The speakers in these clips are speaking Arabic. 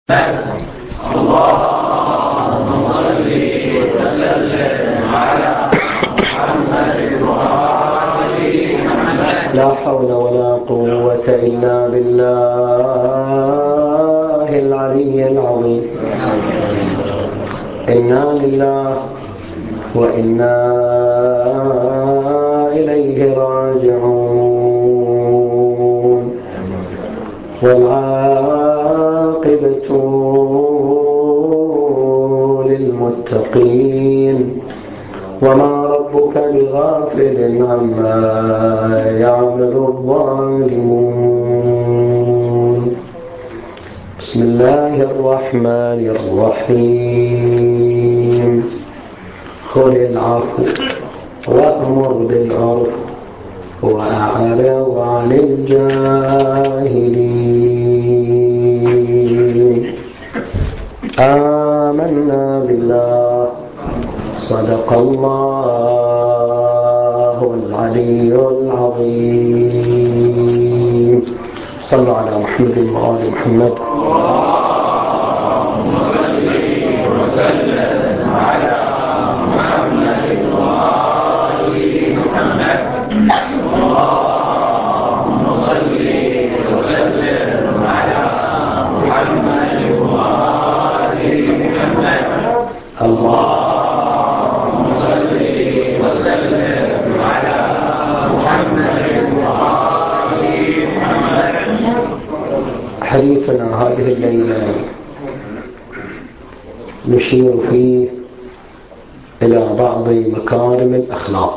اللهم صل وسلم على محمد وآل محمد. لا حول ولا قوة إلا بالله العلي العظيم. إنا لله وإنا إليه راجعون. والعاقبة للمتقين وما ربك بغافل عما يعمل الظالمون. بسم الله الرحمن الرحيم. خذ العفو وأمر بالعرف وأعرض عن الجاهلين. آمنا بالله صدق الله العلي العظيم. صلوا على محمد وآل محمد. اللهم صل وسلم على محمد وآل محمد. اللهم صل وسلم على محمد وآل محمد. اللهم صل وسلم على محمد وآل محمد. حديثنا هذه الليلة نشير فيه إلى بعض مكارم الأخلاق.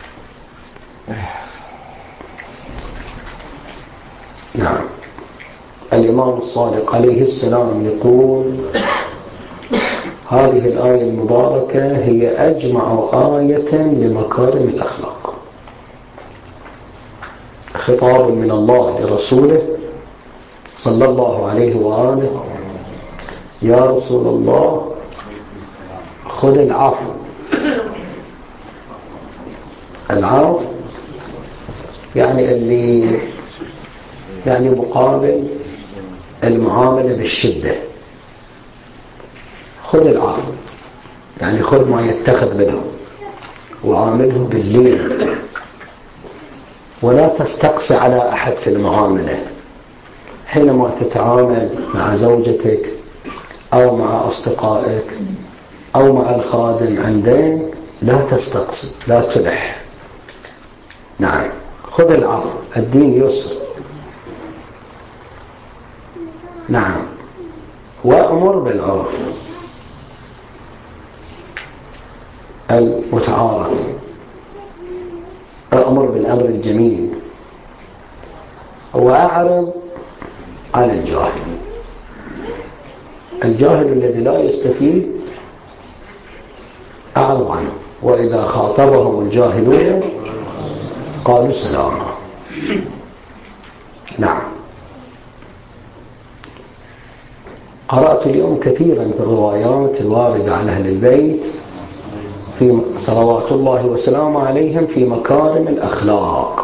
نعم، الإمام الصادق عليه السلام يقول: هذه الآية المباركة هي أجمع آية لمكارم الأخلاق. خطاب من الله لرسوله صلى الله عليه وآله: يا رسول الله خذ العفو. العفو يعني مقابل المعاملة بالشدة. خذ العفو يعني خذ ما يتخذ منه وعامله باللين، ولا تستقصي على أحد في المعاملة. حينما تتعامل مع زوجتك أو مع أصدقائك أو مع الخادم عندك لا تستقصي، لا تلح. نعم، خذ العفو، الدين يسر. نعم، وأمر بالعرف المتعارف. أمر بالأمر الجميل وأعرض عن الجاهل. الجاهل الذي لا يستفيد أعرض عنه. وإذا خاطبهم الجاهلون قالوا سلاما. نعم، قرأت اليوم كثيرا في الروايات الواردة عن أهل البيت في صلوات الله وسلامه عليهم في مكارم الأخلاق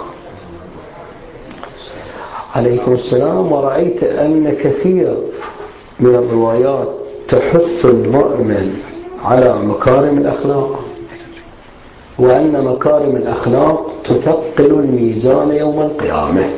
عليكم السلام. ورأيت أن كثير من الروايات تحث المؤمن على مكارم الأخلاق، وأن مكارم الأخلاق تثقل الميزان يوم القيامة.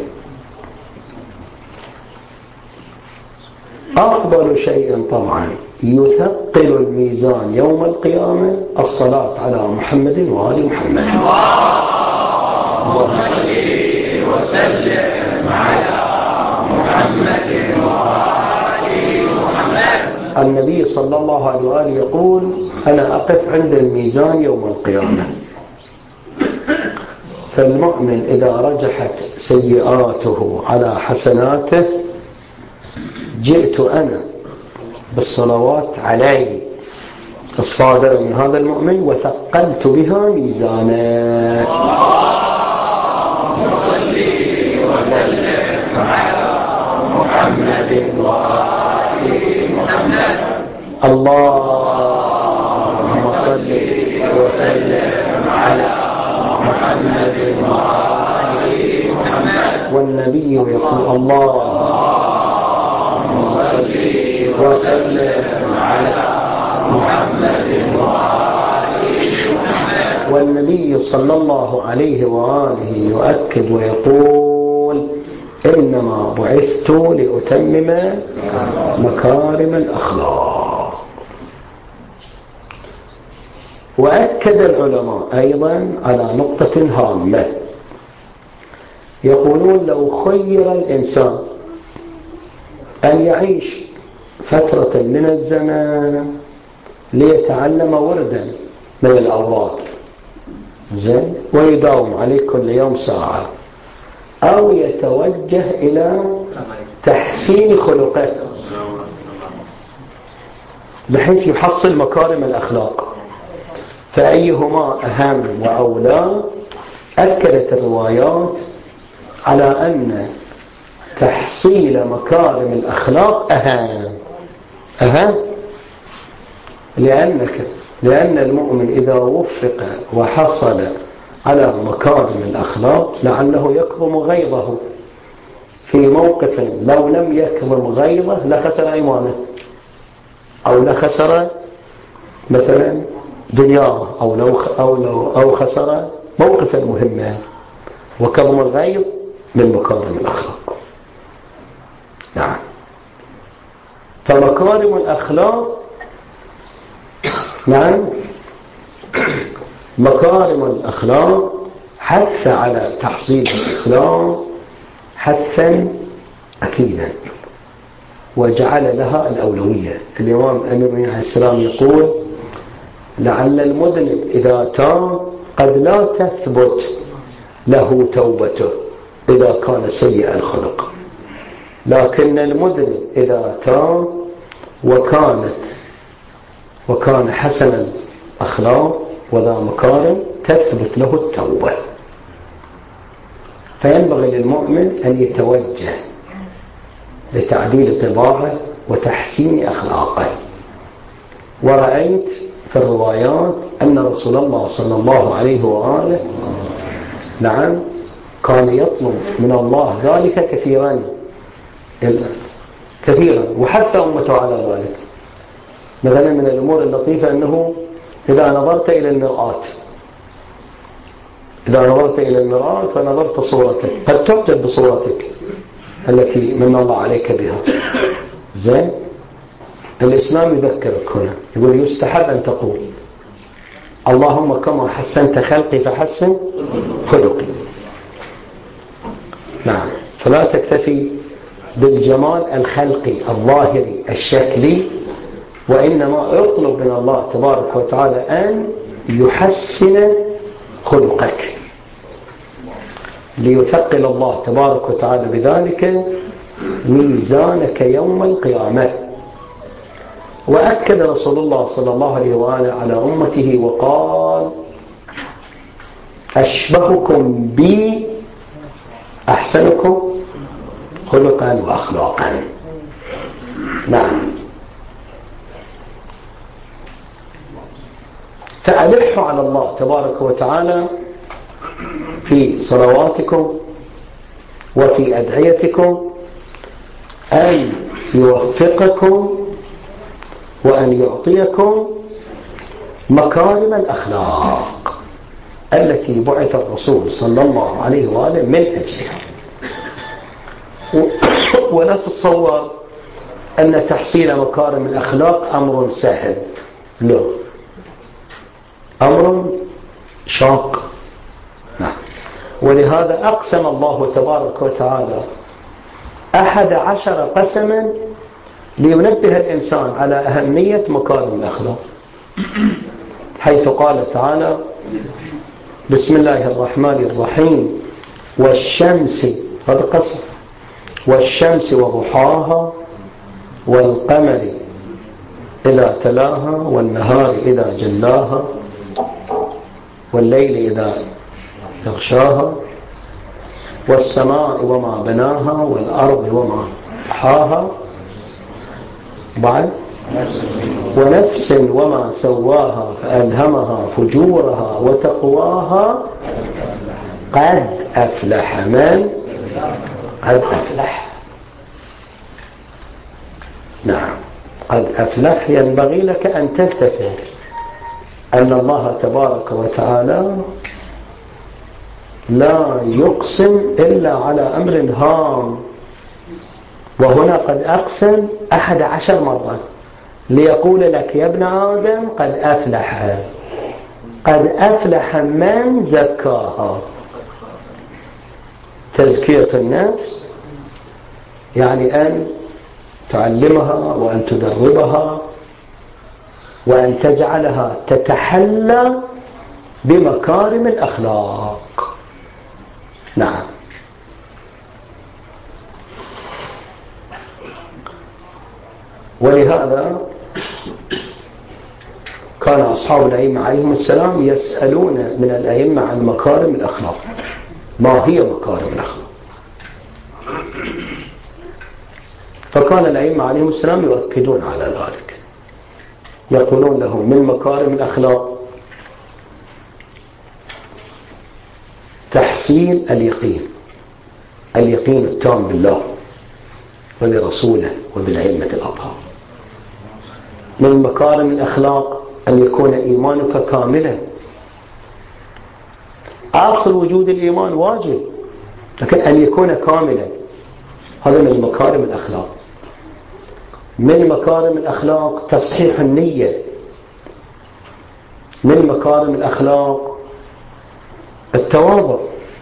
أفضل شيء طبعا يثقل الميزان يوم القيامة الصلاة على محمد وآل محمد. اللهم صل وسلم على محمد وآل محمد. النبي صلى الله عليه وآله يقول: أنا أقف عند الميزان يوم القيامة، فالمؤمن إذا رجحت سيئاته على حسناته جئت أنا بالصلوات علي الصادرة من هذا المؤمن وثقلت بها ميزانا. اللهم صل وسلم على محمد وآل محمد. اللهم صل وسلم على محمد وآل محمد. والنبي يقول: اللهم صل وسلم على محمد وآله محمد. والنبي صلى الله عليه وآله يؤكد ويقول إنما بعثت لأتمم مكارم الأخلاق. وأكد العلماء أيضا على نقطة هامة، يقولون لو خير الإنسان أن يعيش فترة من الزمان ليتعلم وردا من الأوراد زين ويداوم عليه كل يوم ساعة، أو يتوجه إلى تحسين خلقه بحيث يحصل مكارم الأخلاق، فأيهما أهم وأولى؟ أكدت الروايات على أن تحصيل مكارم الأخلاق أهم لأن المؤمن إذا وفق وحصل على مكارم الأخلاق لعله يكظم غيظه في موقف لو لم يكظم غيظه لخسر إيمانه أو لخسر مثلا دنياه أو خسر موقفا مهما. وكظم الغيظ من مكارم الأخلاق. نعم. فمكارم الأخلاق نعم مكارم الأخلاق حث على تحصيل الإسلام حثا أكيدا وجعل لها الأولوية. الإمام الأمير عليه السلام يقول لعل المذنب إذا تاب قد لا تثبت له توبته إذا كان سيء الخلق، لكن المذنب إذا تاب وكان حسن الأخلاق وذا مكارم تثبت له التوبة. فينبغي للمؤمن أن يتوجه لتعديل طباعه وتحسين أخلاقه. ورأيت في الروايات أن رسول الله صلى الله عليه وآله نعم كان يطلب من الله ذلك كثيرا وحث أمته على ذلك. مثلا من الأمور اللطيفة أنه إذا نظرت إلى المرآة فنظرت صورتك قد تعجب بصورتك التي من الله عليك بها زين. الإسلام يذكرك هنا يقول يستحب أن تقول اللهم كما حسنت خلقي فحسن خلقي. نعم. فلا تكتفي بالجمال الخلقي الظاهري الشكلي، وإنما اطلب من الله تبارك وتعالى أن يحسن خلقك ليثقل الله تبارك وتعالى بذلك ميزانك يوم القيامة. وأكد رسول الله صلى الله عليه وآله على أمته وقال أشبهكم بي أحسنكم خلقا وأخلاقا. نعم. فألحوا على الله تبارك وتعالى في صلواتكم وفي أدعيتكم أن يوفقكم وأن يعطيكم مكارم الأخلاق التي بعث الرسول صلى الله عليه وآله من أجلها. ولا تتصور أن تحصيل مكارم الأخلاق أمر سهل، لا، أمر شاق. نعم. ولهذا أقسم الله تبارك وتعالى 11 قسما لينبه الإنسان على أهمية مكارم الأخلاق، حيث قال تعالى بسم الله الرحمن الرحيم والشمس، هذا قسم، والشمس وضحاها والقمر إذا تلاها والنهار إذا جلاها والليل إذا يغشاها والسماء وما بناها والأرض وما طحاها بعد ونفس وما سواها فألهمها فجورها وتقواها قد أفلح من قد أفلح. نعم. قد أفلح ينبغي لك أن تلتفت أن الله تبارك وتعالى لا يقسم إلا على أمر هام، وهنا قد أقسم 11 مرة ليقول لك يا ابن آدم قد أفلح. قد أفلح من زكاها. تزكية النفس يعني أن تعلمها وأن تدربها وأن تجعلها تتحلى بمكارم الأخلاق. نعم. ولهذا كان أصحاب الأئمة عليهم السلام يسألون من الأئمة عن مكارم الأخلاق. ما هي مكارم الأخلاق؟ فكان الأئمة عليهم السلام يؤكدون على ذلك، يقولون لهم من مكارم الأخلاق تحصيل اليقين التام بالله وبرسوله وبالأئمة الأطهار. من مكارم الأخلاق أن يكون إيمانك كاملا. أصل وجود الإيمان واجب، لكن أن يكون كاملا هذا من مكارم الأخلاق. من مكارم الأخلاق تصحيح النية. من مكارم الأخلاق التواضع،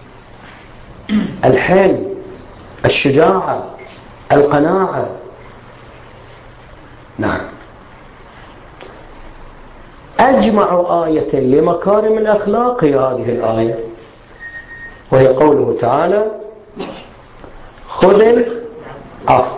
الحلم، الشجاعة، القناعة. نعم. أجمع آية لمكارم الأخلاق هي هذه الآية، وهي قوله تعالى خذ العفو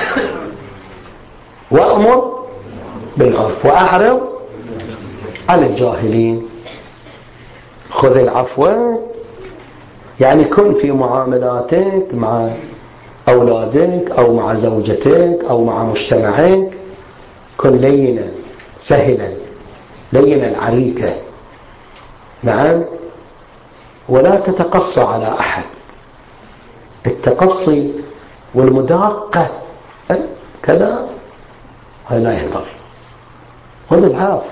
وأمر بالعرف وأعرض عن الجاهلين. خذ العفو يعني كن في معاملاتك مع أولادك أو مع زوجتك أو مع مجتمعك كن لينا سهلا لين العريكة. نعم. ولا تتقصى على أحد. التقصي والمداقة كذا هذا لا ينبغي. خذ العفو.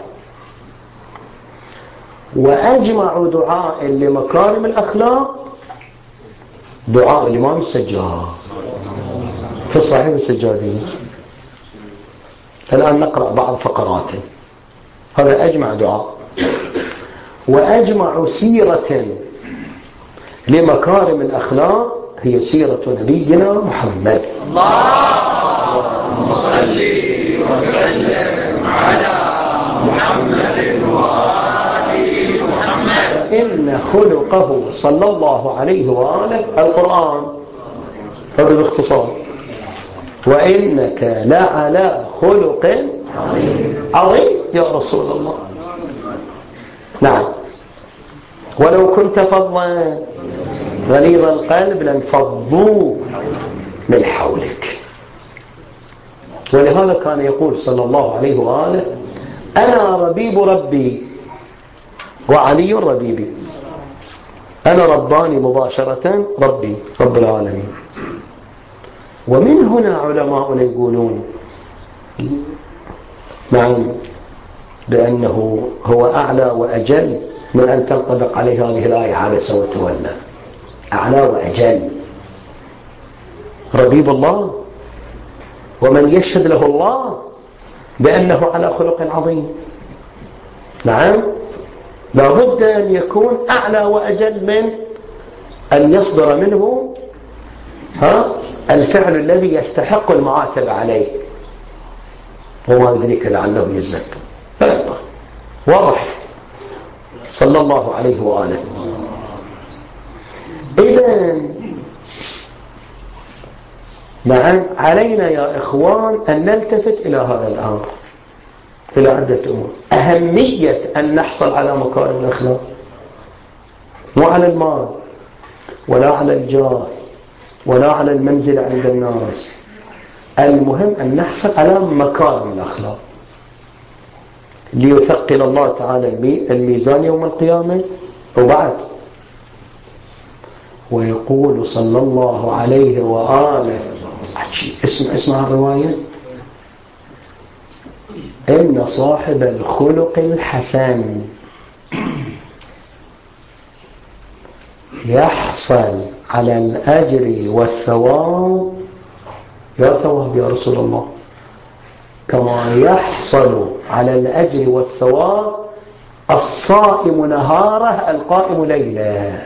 وأجمع دعاء لمكارم الأخلاق دعاء الإمام السجاد في الصحيح السجادي. الآن نقرأ بعض فقراته. هذا أجمع دعاء. وأجمع سيرة لمكارم الأخلاق هي سيرة نبينا محمد. اللهم صل وسلم على محمد وآل محمد. إن خلقه صلى الله عليه وآله القرآن. هذا باختصار. وإنك لعلى خلق عظيم يا رسول الله. نعم. ولو كنت فظا غليظ القلب لانفضوا من حولك. ولهذا كان يقول صلى الله عليه وآله أنا ربيب ربي وعلي ربيبي. أنا رباني مباشرة ربي رب العالمين. ومن هنا علماؤنا يقولون نعم بأنه هو أعلى وأجل من أن تنطبق عليه هذه الآية عبس وتولى. أعلى وأجل ربيب الله، ومن يشهد له الله بأنه على خلق عظيم. نعم. لابد أن يكون أعلى وأجل من أن يصدر منه الفعل الذي يستحق المعاتب عليه. وما يدريك لعله يزكى. واضح صلى الله عليه وآله. إذن نعم علينا يا إخوان أن نلتفت إلى هذا الأمر إلى عدة أمور. أهمية أن نحصل على مكارم الأخلاق، مو على المال ولا على الجاه ولا على المنزل عند الناس. المهم أن نحصل على مكارم الأخلاق ليثقل الله تعالى الميزان يوم القيامة. وبعد ويقول صلى الله عليه وآله اسمع الرواية إن صاحب الخلق الحسن يحصل على الأجر والثواب. يا ثواب يا رسول الله، كما يحصل على الأجر والثواب الصائم نهاره القائم ليله.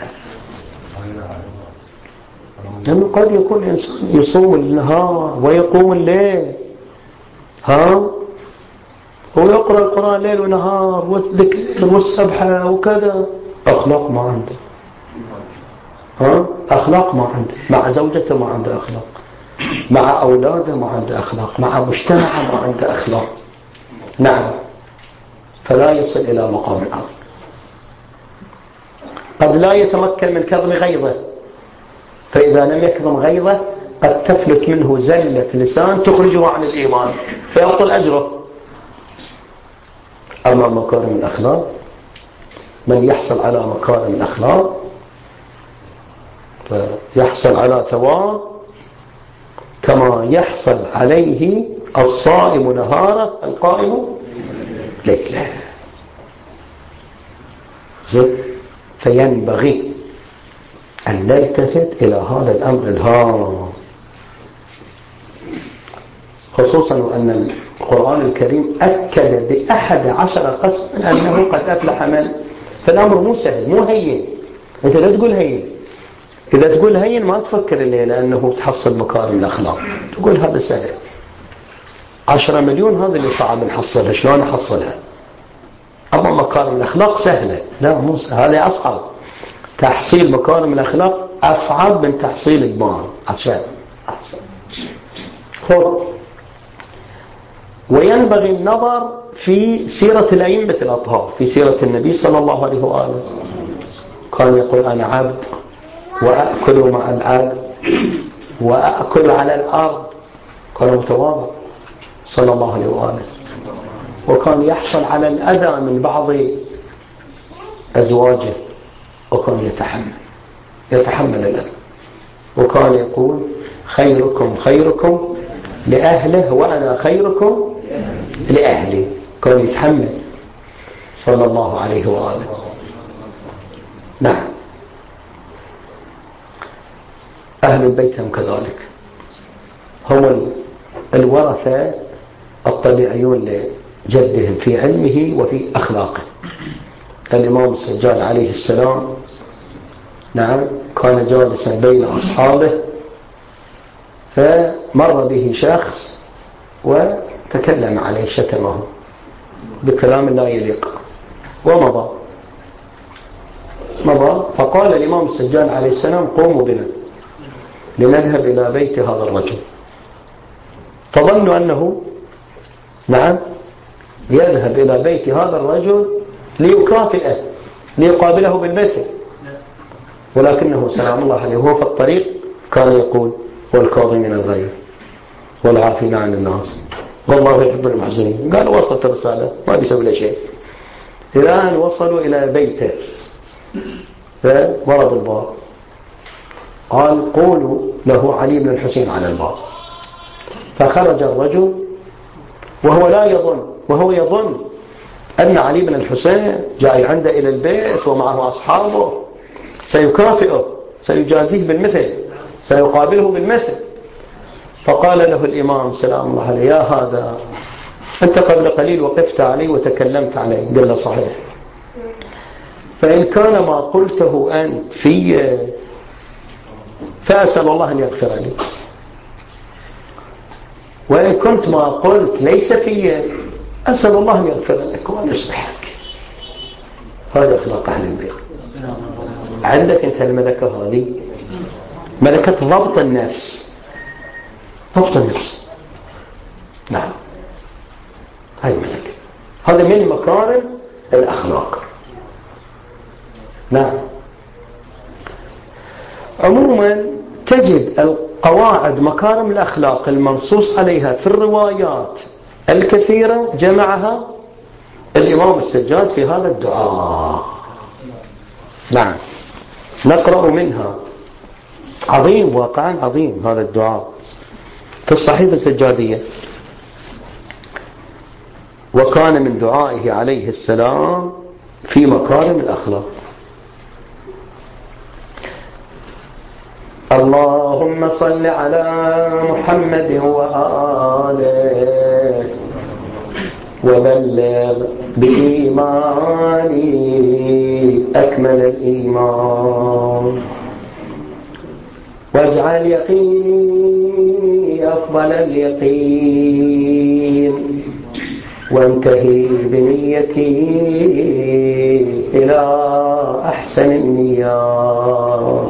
لأنه قد يكون إنسان يصوم النهار ويقوم الليل، ويقرأ القرآن ليل ونهار والذكر والسبحة وكذا، أخلاق ما عنده، أخلاق ما عنده، مع زوجته ما عنده أخلاق، مع أولاده ما عنده أخلاق، مع مجتمعه ما عنده أخلاق. نعم، فلا يصل إلى مقام الأرض. قد لا يتمكن من كظم غيظه، فإذا لم يكظم غيظه قد تفلت منه زلة لسان تخرجه عن الإيمان فيبطل أجره. أما مكارم الأخلاق، من يحصل على مكارم الأخلاق فيحصل على ثواب كما يحصل عليه الصائم نهاره القائم ليله. فينبغي أن نلتفت إلى هذا الأمر الهام، خصوصا أن القرآن الكريم أكد ب11 قسما أنه قد أفلح من. فالأمر مو سهل، مو هين. أنت لا تقول هين، إذا تقول هين ما تفكر الليلة أنه تحصل مكارم الأخلاق، تقول هذا سهل. 10 مليون هذا اللي صعب نحصلها، شلون نحصلها؟ أما مكارم الأخلاق سهلة، لا مو سهل، هذا أصعب. تحصيل مكارم الأخلاق أصعب من تحصيل المال. عشان خذ. وينبغي النظر في سيرة الأئمة الأطهار، في سيرة النبي صلى الله عليه وآله. كان يقول أنا عبد وأأكل مع العبد وأأكل على الأرض. كان متواضع صلى الله عليه وآله، وكان يحصل على الأذى من بعض أزواجه وكان يتحمل الأذى، وكان يقول خيركم خيركم لأهله وأنا خيركم لأهلي. كان يتحمل صلى الله عليه وآله. نعم، أهل البيت هم كذلك، هم الورثة الطبيعيون لجدهم في علمه وفي أخلاقه. الإمام السجاد عليه السلام نعم كان جالسا بين أصحابه، فمر به شخص وتكلم عليه، شتمه بكلام لا يليق ومضى. فقال الإمام السجاد عليه السلام قوموا بنا لنذهب إلى بيت هذا الرجل. فظنوا أنه نعم يذهب إلى بيت هذا الرجل ليكافئه، ليقابله بالمثل، ولكنه سلام الله عليه وهو في الطريق كان يقول والكاظمين الغيظ والعافين عن الناس والله يحب المحسنين. قالوا وصلت الرسالة، ما بيسوي له شيء. إلى أن وصلوا إلى بيته فضرب الباب، قال قولوا له علي بن الحسين على الباب. فخرج الرجل وهو يظن أن علي بن الحسين جاي عنده إلى البيت ومعه أصحابه سيكافئه، سيجازيه بالمثل، سيقابله بالمثل. فقال له الإمام سلام الله عليه يا هذا أنت قبل قليل وقفت علي وتكلمت علي. قال له صحيح، فإن كان ما قلته أنت في فأسأل الله أن يغفر لي، وإن كنت ما قلت ليس في أسأل الله أن يغفر لك وأن يصلحك. هذا أخلاق أهل البيت. عندك أنت الملكة هذه، ملكة ضبط النفس، ضبط النفس. نعم، هاي ملكة، هذا من مكارم الأخلاق. نعم. عموما تجد القواعد مكارم الأخلاق المنصوص عليها في الروايات الكثيرة جمعها الإمام السجاد في هذا الدعاء. نعم، نقرأ منها. عظيم، واقعا عظيم هذا الدعاء في الصحيفة السجادية. وكان من دعائه عليه السلام في مكارم الأخلاق: اللهم صل على محمد وآله وبلغ بإيماني أكمل الإيمان، واجعل يقيني أفضل اليقين، وانتهي بنيتي إلى أحسن النيات،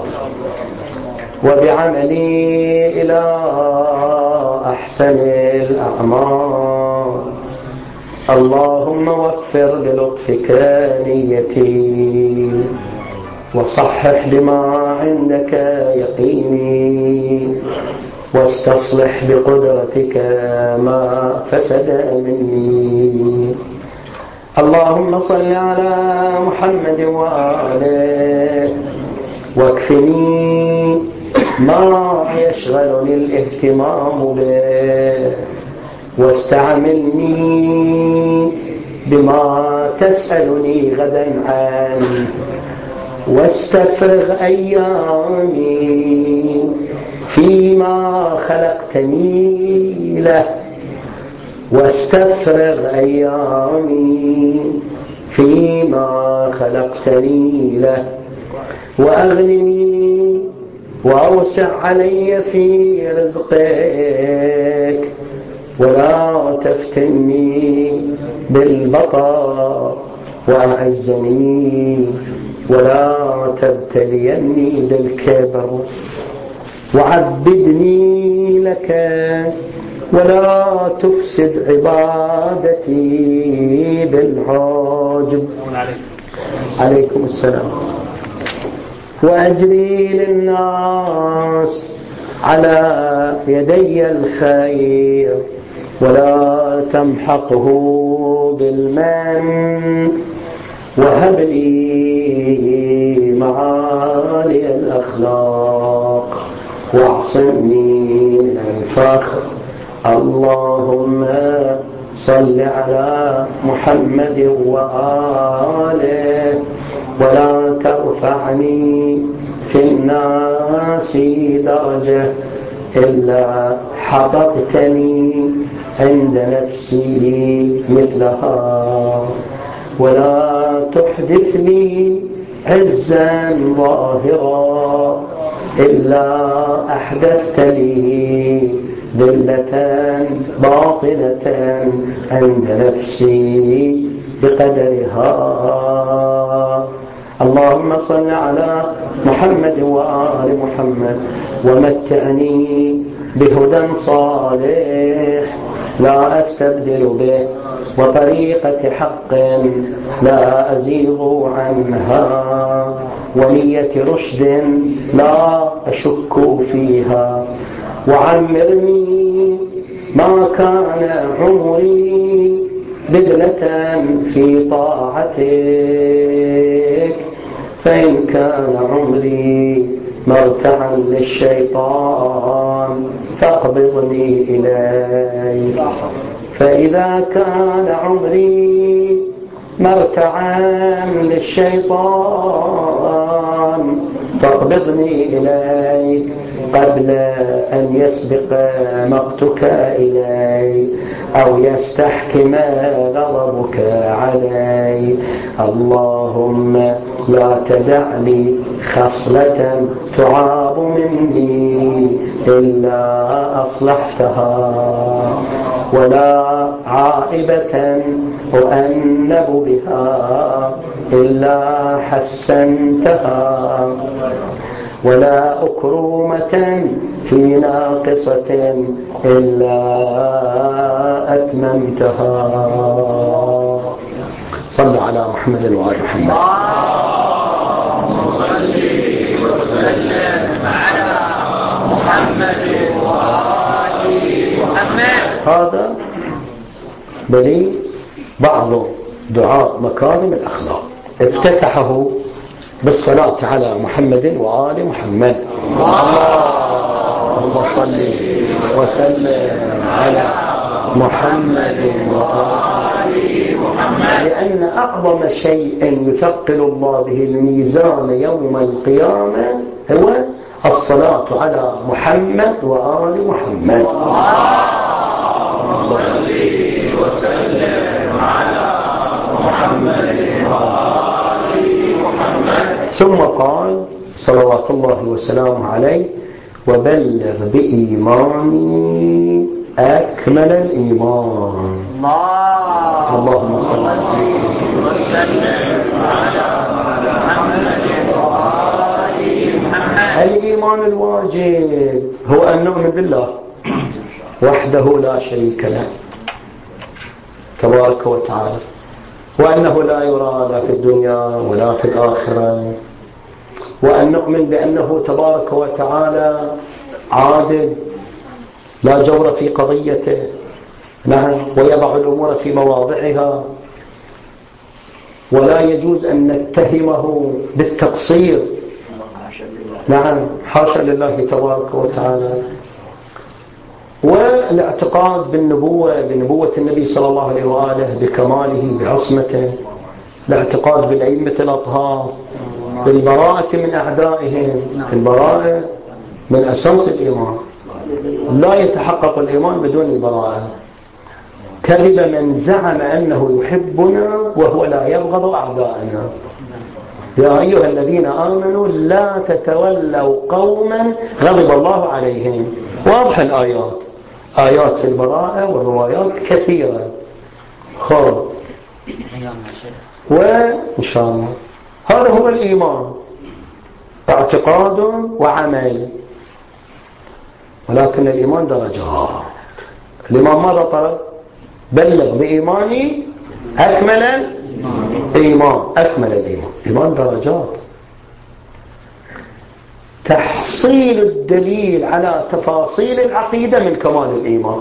وبعملي إلى أحسن الأعمال. اللهم وفر بلطفك نيتي، وصحح بما عندك يقيني، واستصلح بقدرتك ما فسد مني. اللهم صل على محمد وآله، واكفني ما يشغلني الاهتمام به، واستعملني بما تسألني غدا عنه، واستفرغ أيامي فيما خلقتني له، واستفرغ أيامي فيما خلقتني له، وأغنني وأوسع علي في رزقك، ولا تفتني بالبطر، وأعزني ولا تبتليني بالكبر، وعبدني لك ولا تفسد عبادتي بالعجب. عليكم السلام. وأجري للناس على يدي الخير، ولا تمحقه بالمن، وهب لي معالي الأخلاق، واعصمني من الفخر. اللهم صل على محمد وآله، ولا ترفعني في الناس درجة إلا حببتني عند نفسي مثلها، ولا تحدث لي عزا ظاهرا إلا أحدثت لي ذلة باطنة عند نفسي بقدرها. اللهم صل على محمد وآل محمد، ومتعني بهدى صالح لا أستبدل به، وطريقة حق لا أزيغ عنها، ونية رشد لا أشك فيها. وعمرني ما كان عمري بدلة في طاعتك، فإن كان عمري مرتعا للشيطان فاقبضني إليك، فإذا كان عمري مرتعا للشيطان فاقبضني إليك قبل أن يسبق مقتك إلي أو يستحكم غضبك علي. اللهم لا تدع لي خصلة تعاب مني إلا أصلحتها، ولا عائبة أؤنب بها إلا حسنتها، ولا أكرومة في ناقصة إلا أتممتها. صلوا على محمد وآل محمد. اللهم صل وسلم على محمد وآل محمد. هذا بلي بعض دعاء مكارم الأخلاق، افتتحه بالصلاة على محمد وآل محمد. اللهم صل وسلم على محمد وآل وآل محمد. لأن أعظم شيء يثقل الله به الميزان يوم القيامة هو الصلاة على محمد وآل محمد. اللهم صل وسلم على محمد وآل محمد. ثم قال صلوات الله وسلامه عليه: وبلغ بإيماني أكمل الإيمان. اللهم صل وسلم على محمد وآل محمد. الإيمان الواجب هو أن نؤمن بالله وحده لا شريك له تبارك وتعالى، وأنه لا يرى لا في الدنيا ولا في الآخرة، وأن نؤمن بأنه تبارك وتعالى عادل لا جور في قضيته، نعم، ويضع الأمور في مواضعها، ولا يجوز أن نتهمه بالتقصير، نعم، حاشا لله تبارك وتعالى. والاعتقاد بنبوة النبي صلى الله عليه وآله، بكماله بعصمته، الاعتقاد بالأئمة الأطهار، بالبراءة من أعدائهم، البراءة من أساس الإيمان، لا يتحقق الإيمان بدون البراءة. كذب من زعم أنه يحبنا وهو لا يبغض أعداءنا. يا أيها الذين آمنوا لا تتولوا قوما غضب الله عليهم. واضح الآيات، آيات في البراءة والروايات كثيرة. خير، وإن شاء الله هذا هو الإيمان، اعتقاد وعمل. ولكن الإيمان درجات. الإمام ماذا طلب؟ بلغ بإيماني أكمل الإيمان. أكمل الإيمان، إيمان درجات. تحصيل الدليل على تفاصيل العقيدة من كمال الإيمان.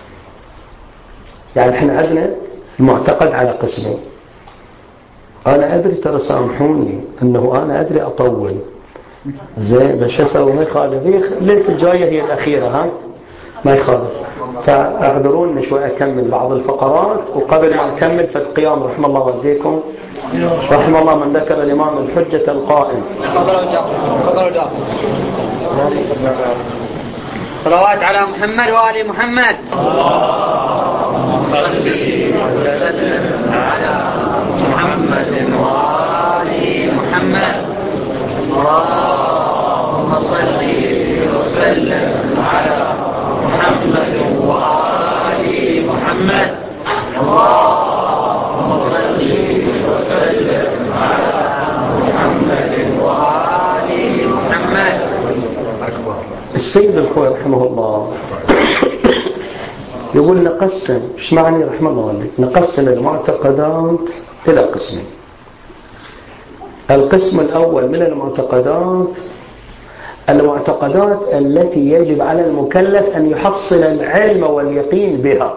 يعني احنا عندنا المعتقد على قسمين. أنا أدري، ترى سامحوني أنه أنا أدري أطول زين، بس أسوي ما يخالف، ليلة الجاية هي الأخيرة، ها ما يخالف، فاعذروني شوي أكمل بعض الفقرات. وقبل ما نكمل فالقيام رحم الله والديكم، رحم الله من ذكر الإمام الحجة القائم. صلوات على محمد وآل محمد. اللهم صل وسلم على محمد وآل محمد. اللهم صل وسلم على محمد وآل محمد. اللهم صل وسلم على محمد وآل محمد. السيد الخوي رحمه الله يقول نقسم، ايش معني رحمه الله والديك؟ نقسم المعتقدات إلى قسمين. القسم الأول من المعتقدات التي يجب على المكلف أن يحصل العلم واليقين بها.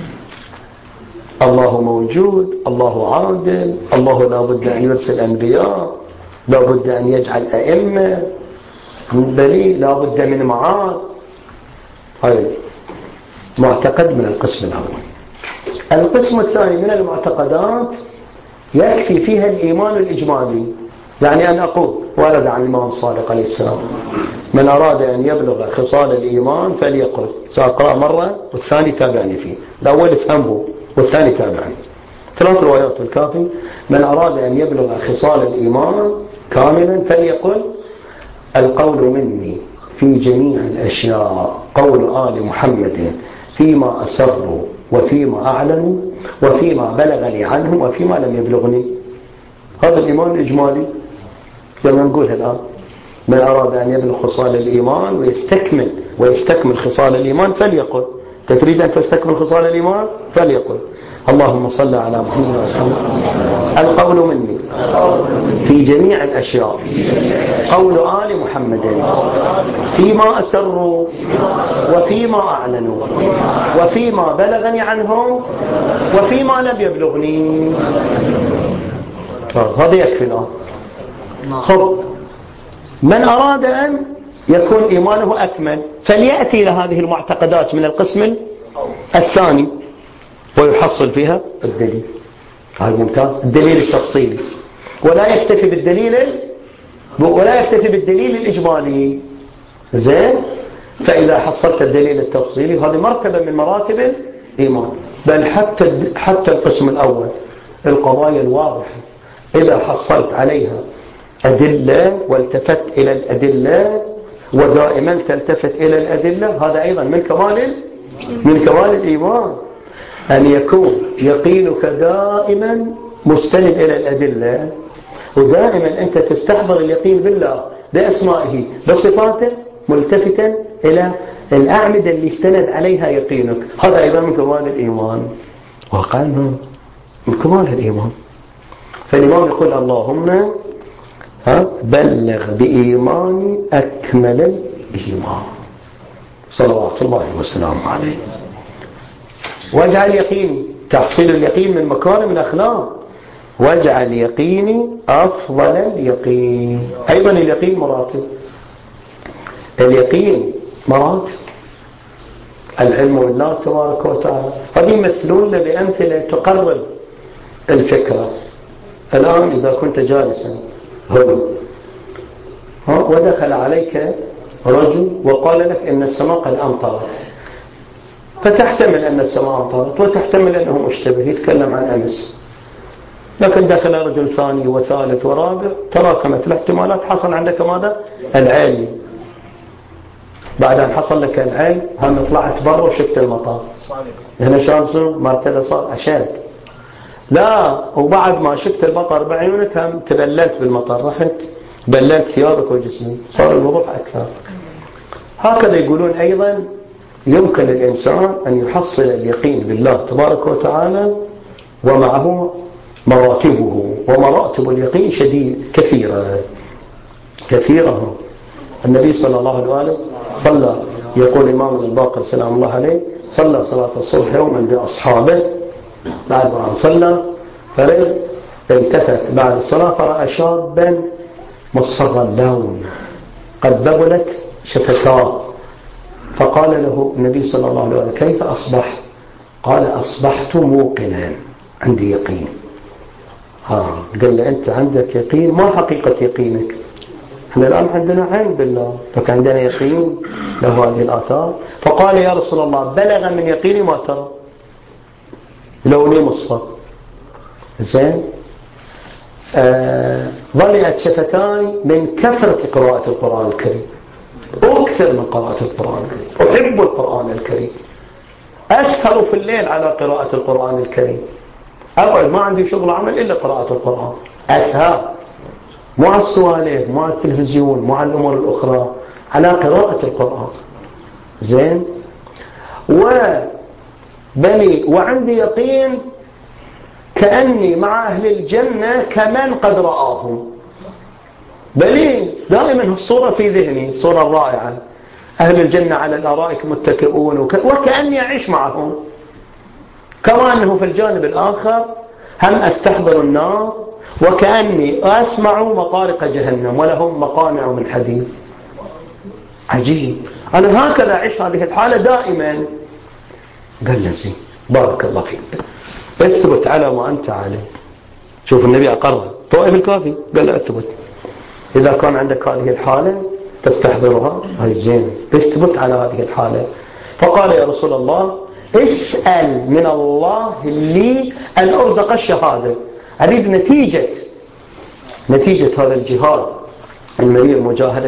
الله موجود، الله عادل، الله لا بد أن يرسل أنبياء، لا بد أن يجعل أئمة، بل لا بد من معاد. هاي معتقد من القسم الأول. القسم الثاني من المعتقدات يكفي فيها الإيمان الإجمالي. يعني أن أقول ورد عن الإمام الصادق عليه السلام: من أراد أن يبلغ خصال الإيمان فليقل. سأقرأ مرة والثاني تابعني فيه، الأول افهمه والثاني تابعني. 3 روايات الكافي: من أراد أن يبلغ خصال الإيمان كاملا فليقل: القول مني في جميع الأشياء قول آل محمد فيما أسروا وفيما أعلنوا وفيما بلغني عنهم وفيما لم يبلغني. هذا الإيمان الإجمالي. لما نقول الآن: من أراد أن يبلغ خصال الإيمان ويستكمل خصال الإيمان فليقل. تريد أن تستكمل خصال الإيمان فليقل: اللهم صل على محمد وسلم. القول مني في جميع الأشياء قول آل محمد فيما أسروا وفيما أعلنوا وفيما بلغني عنهم وفيما لم يبلغني. هذا يكفينا. خب، من أراد أن يكون إيمانه أكمل فليأتي إلى هذه المعتقدات من القسم الثاني. ويحصل فيها الدليل. هذا ممتاز، الدليل التفصيلي، ولا يكتفي بالدليل الإجمالي. زين، فإذا حصلت الدليل التفصيلي هذه مرتبة من مراتب الإيمان. بل حتى القسم الأول، القضايا الواضحة، إذا حصلت عليها أدلة والتفت إلى الأدلة، ودائما تلتفت إلى الأدلة، هذا أيضا من كمال الإيمان، أن يكون يقينك دائما مستند إلى الأدلة، ودائما أنت تستحضر اليقين بالله بأسمائه بصفاته، ملتفتا إلى الأعمدة اللي استند عليها يقينك. هذا أيضا من كمال الإيمان، وقالنا من كمال الإيمان. فالإمام يقول اللهم بلغ بإيماني أكمل الإيمان، صلوات الله وسلامه عليه. واجعل يقيني، تحصيل اليقين من مكارم الأخلاق، واجعل يقيني أفضل اليقين. أيضا اليقين مراتب، اليقين مراتب. العلم بالله تبارك وتعالى، هذه يمثلون بأمثلة تقرب الفكرة. الآن إذا كنت جالسا هنا ودخل عليك رجل وقال لك إن السماء قد أمطرت، فتحتمل أن السماء أمطرت وتحتمل أنه مشتبه يتكلم عن أمس، لكن دخل رجل ثاني وثالث ورابع، تراكمت الاحتمالات، حصل عندك ماذا؟ العلم. بعد أن حصل لك العلم هم طلعت برا وشفت المطار، هنا شامسون مرتبة صار أشد. لا، وبعد ما شفت المطر بعيونك هم تبللت بالمطر، رحت بللت ثيابك وجسمك، صار الوضوح أكثر. هكذا يقولون أيضا يمكن الإنسان أن يحصل اليقين بالله تبارك وتعالى ومعه مراتبه، ومراتب اليقين كثيرة. النبي صلى الله عليه وسلم صلى، يقول إمام الباقر سلام الله عليه، صلى صلاة الصبح يوما بأصحابه، بعد ما صلى فرد التفت بعد الصلاة فرأى شابا مصفر اللون قد ببلت شفتاه، فقال له النبي صلى الله عليه وسلم كيف أصبح؟ قال أصبحت موقنا، عندي يقين. قال له أنت عندك يقين، ما حقيقة يقينك؟ احنا الآن عندنا علم بالله، لكن عندنا يقين له هذه الآثار. فقال يا رسول الله بلغ من يقيني ما ترى، لوني مصفر. زين، ضلعت شفتاي من كثرة قراءة القرآن الكريم، أكثر من قراءة القرآن الكريم، أحب القرآن الكريم، أسهر في الليل على قراءة القرآن الكريم، أقعد ما عندي شغل عمل إلا قراءة القرآن، أسهر مع السوالف، مع التلفزيون، مع الأمور الأخرى، على قراءة القرآن. زين، وعندي يقين كأني مع أهل الجنة كمن قد رآهم. بلي دائما الصورة في ذهني، الصورة الرائعة، أهل الجنة على الأرائك متكئون وكأني أعيش معهم. كما أنه في الجانب الآخر هم أستحضر النار وكأني أسمع مطارق جهنم ولهم مقامع من حديد. عجيب، أنا هكذا أعيش هذه الحالة دائما. قال لي بارك الله فيك، اثبت على ما أنت عليه. شوف النبي أقرر طائف الكافي، قال له اثبت، إذا كان عندك هذه الحالة تستحضرها، هاي زين، اثبت على هذه الحالة. فقال يا رسول الله اسأل من الله لي أن أرزق الشهادة. أريد نتيجة هذا الجهاد المرير،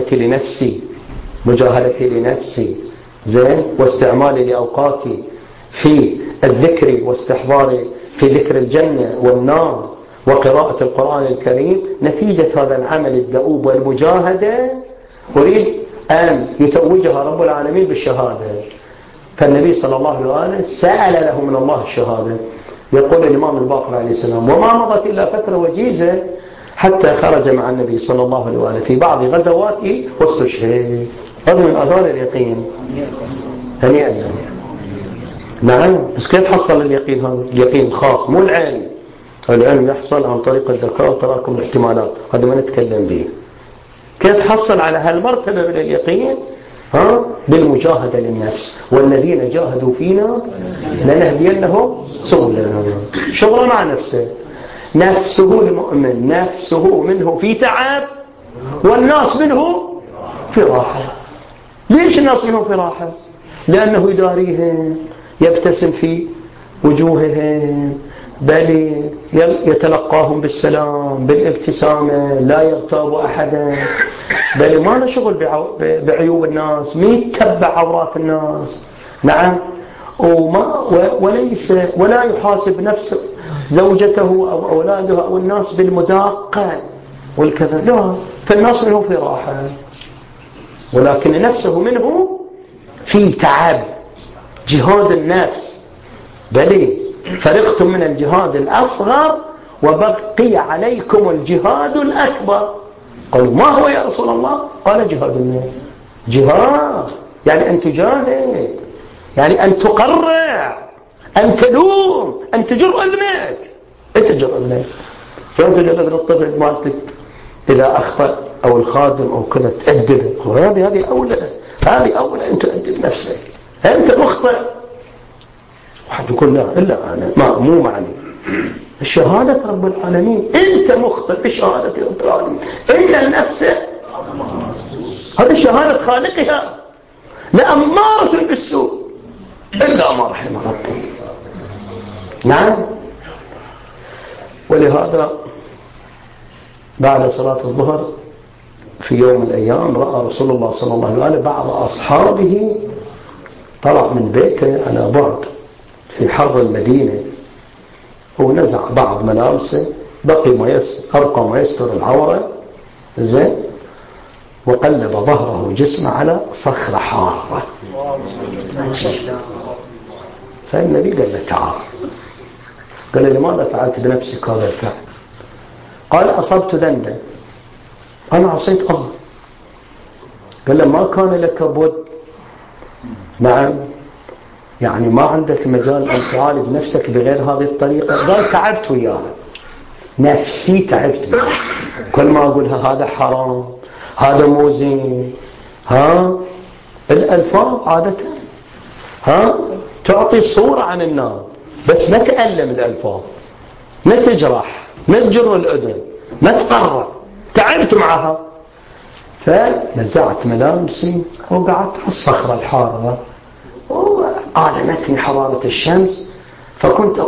مجاهدتي لنفسي، زين، واستعمالي لأوقاتي في الذكر واستحضاري في ذكر الجنة والنار وقراءة القرآن الكريم. نتيجة هذا العمل الدؤوب والمجاهدة أريد أن يتوجها رب العالمين بالشهادة. فالنبي صلى الله عليه وسلم سأل له من الله الشهادة. يقول الإمام الباقر عليه السلام وما مضت إلا فترة وجيزة حتى خرج مع النبي صلى الله عليه وسلم في بعض غزواته واستشهد. هذا من آثار اليقين. هنيئا له. نعم، بس كيف حصل اليقين؟ هذا اليقين الخاص، مو العلم. العلم يحصل عن طريق الذكاء وتراكم الاحتمالات، هذا ما نتكلم به. كيف حصل على هالمرتبة من اليقين؟ بالمجاهدة للنفس، والذين جاهدوا فينا لنهدينهم سبلنا. شغله مع نفسه، نفسه المؤمن نفسه منه في تعب والناس منه في راحة. ليش الناس منه في راحة؟ لأنه يداريهم، يبتسم في وجوههم، بل يتلقاهم بالسلام بالابتسامة، لا يغتاب أحدا، بل ما له شغل بعيوب الناس، ما يتبع عورات الناس. نعم. ولا يحاسب نفسه زوجته أو أولاده أو الناس بالمداقة والكذا، لا، فالناس منه في راحة، ولكن نفسه منه في تعب. جهاد النفس، بل فرقتم من الجهاد الأصغر وبقي عليكم الجهاد الأكبر. قالوا ما هو يا رسول الله؟ قال جهاد النفس. جهاد يعني أن تجاهد، يعني أن تقرع، أن تلوم، أن تجر أذنك. أنت تجر أذنك، شلون تجر أذن الطفل مالتك إذا أخطأ أو الخادم أو كذا تأدبه؟ هذه أولى أن تؤدب نفسك. أنت مخطئ، واحد يقول لا إلا أنا مو معني. الشهادة رب العالمين، أنت مخطئ بشهادة رب العالمين. إن النفس هذه شهادة خالقها لأمارة بالسوء إلا ما رحم ربي. نعم. ولهذا بعد صلاة الظهر في يوم من الأيام رأى رسول الله صلى الله عليه وسلم بعض أصحابه طلع من بيته على بعد في حرب المدينة، ونزع بعض ملابسه، أرقى ما يستر العورة، زين، وقلب ظهره وجسمه على صخرة حارة. فالنبي قال له تعال. قال له لماذا فعلت بنفسك هذا الفعل؟ قال أصبت ذنبا، أنا عصيت الله. قال له ما كان لك بد، نعم، يعني ما عندك مجال أن تعالج نفسك بغير هذه الطريقة. قال تعبت وياها، نفسي تعبت معها. كل ما أقولها هذا حرام، هذا مو زين، الألفاظ عادة تعطي صورة عن النار، بس ما تألم الألفاظ، ما تجرح، ما تجر الأذن، ما تقرع. تعبت معها، فنزعت ملابسي وقعدت على الصخرة الحارة، وأعلمتني حرارة الشمس، فكنت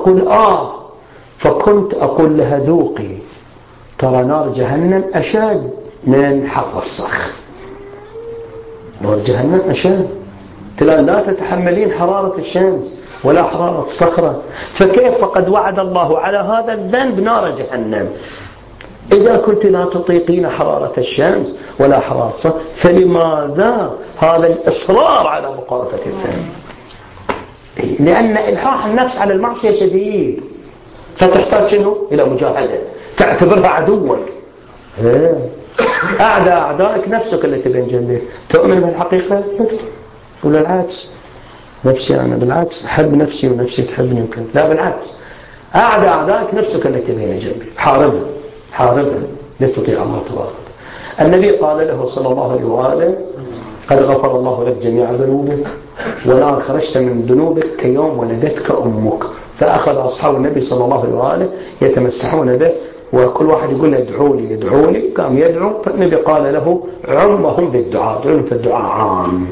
أقول لها ذوقي، ترى نار جهنم أشد من حر الصخر. نار جهنم أشد، لا تتحملين حرارة الشمس ولا حرارة الصخرة، فكيف فقد وعد الله على هذا الذنب نار جهنم. إذا كنت لا تطيقين حرارة الشمس ولا حرارة الصخر، فلماذا هذا الإصرار على مقارفة الذنب؟ لأن إلحاح النفس على المعصية شديد، فتحتاج شنو؟ إلى مجاهدة، تعتبرها عدوك. أعدائك نفسك التي بين جنبك. تؤمن بالحقيقة ولا العكس؟ نفسي أنا بالعكس أحب نفسي ونفسي تحبني يمكن، لا بالعكس، أعدائك نفسك التي بين جنبك. حاربها لتطيع الله تبارك. النبي قال له صلى الله عليه وآله قد غفر الله لك جميع ذنوبك ولا خرجت من ذنوبك كيوم ولدتك أمك. فأخذ أصحاب النبي صلى الله عليه وآله يتمسحون به، وكل واحد يقول له ادعوا لي، قام يدعو. فالنبي قال له عمهم بالدعاء، علم في الدعاء عام،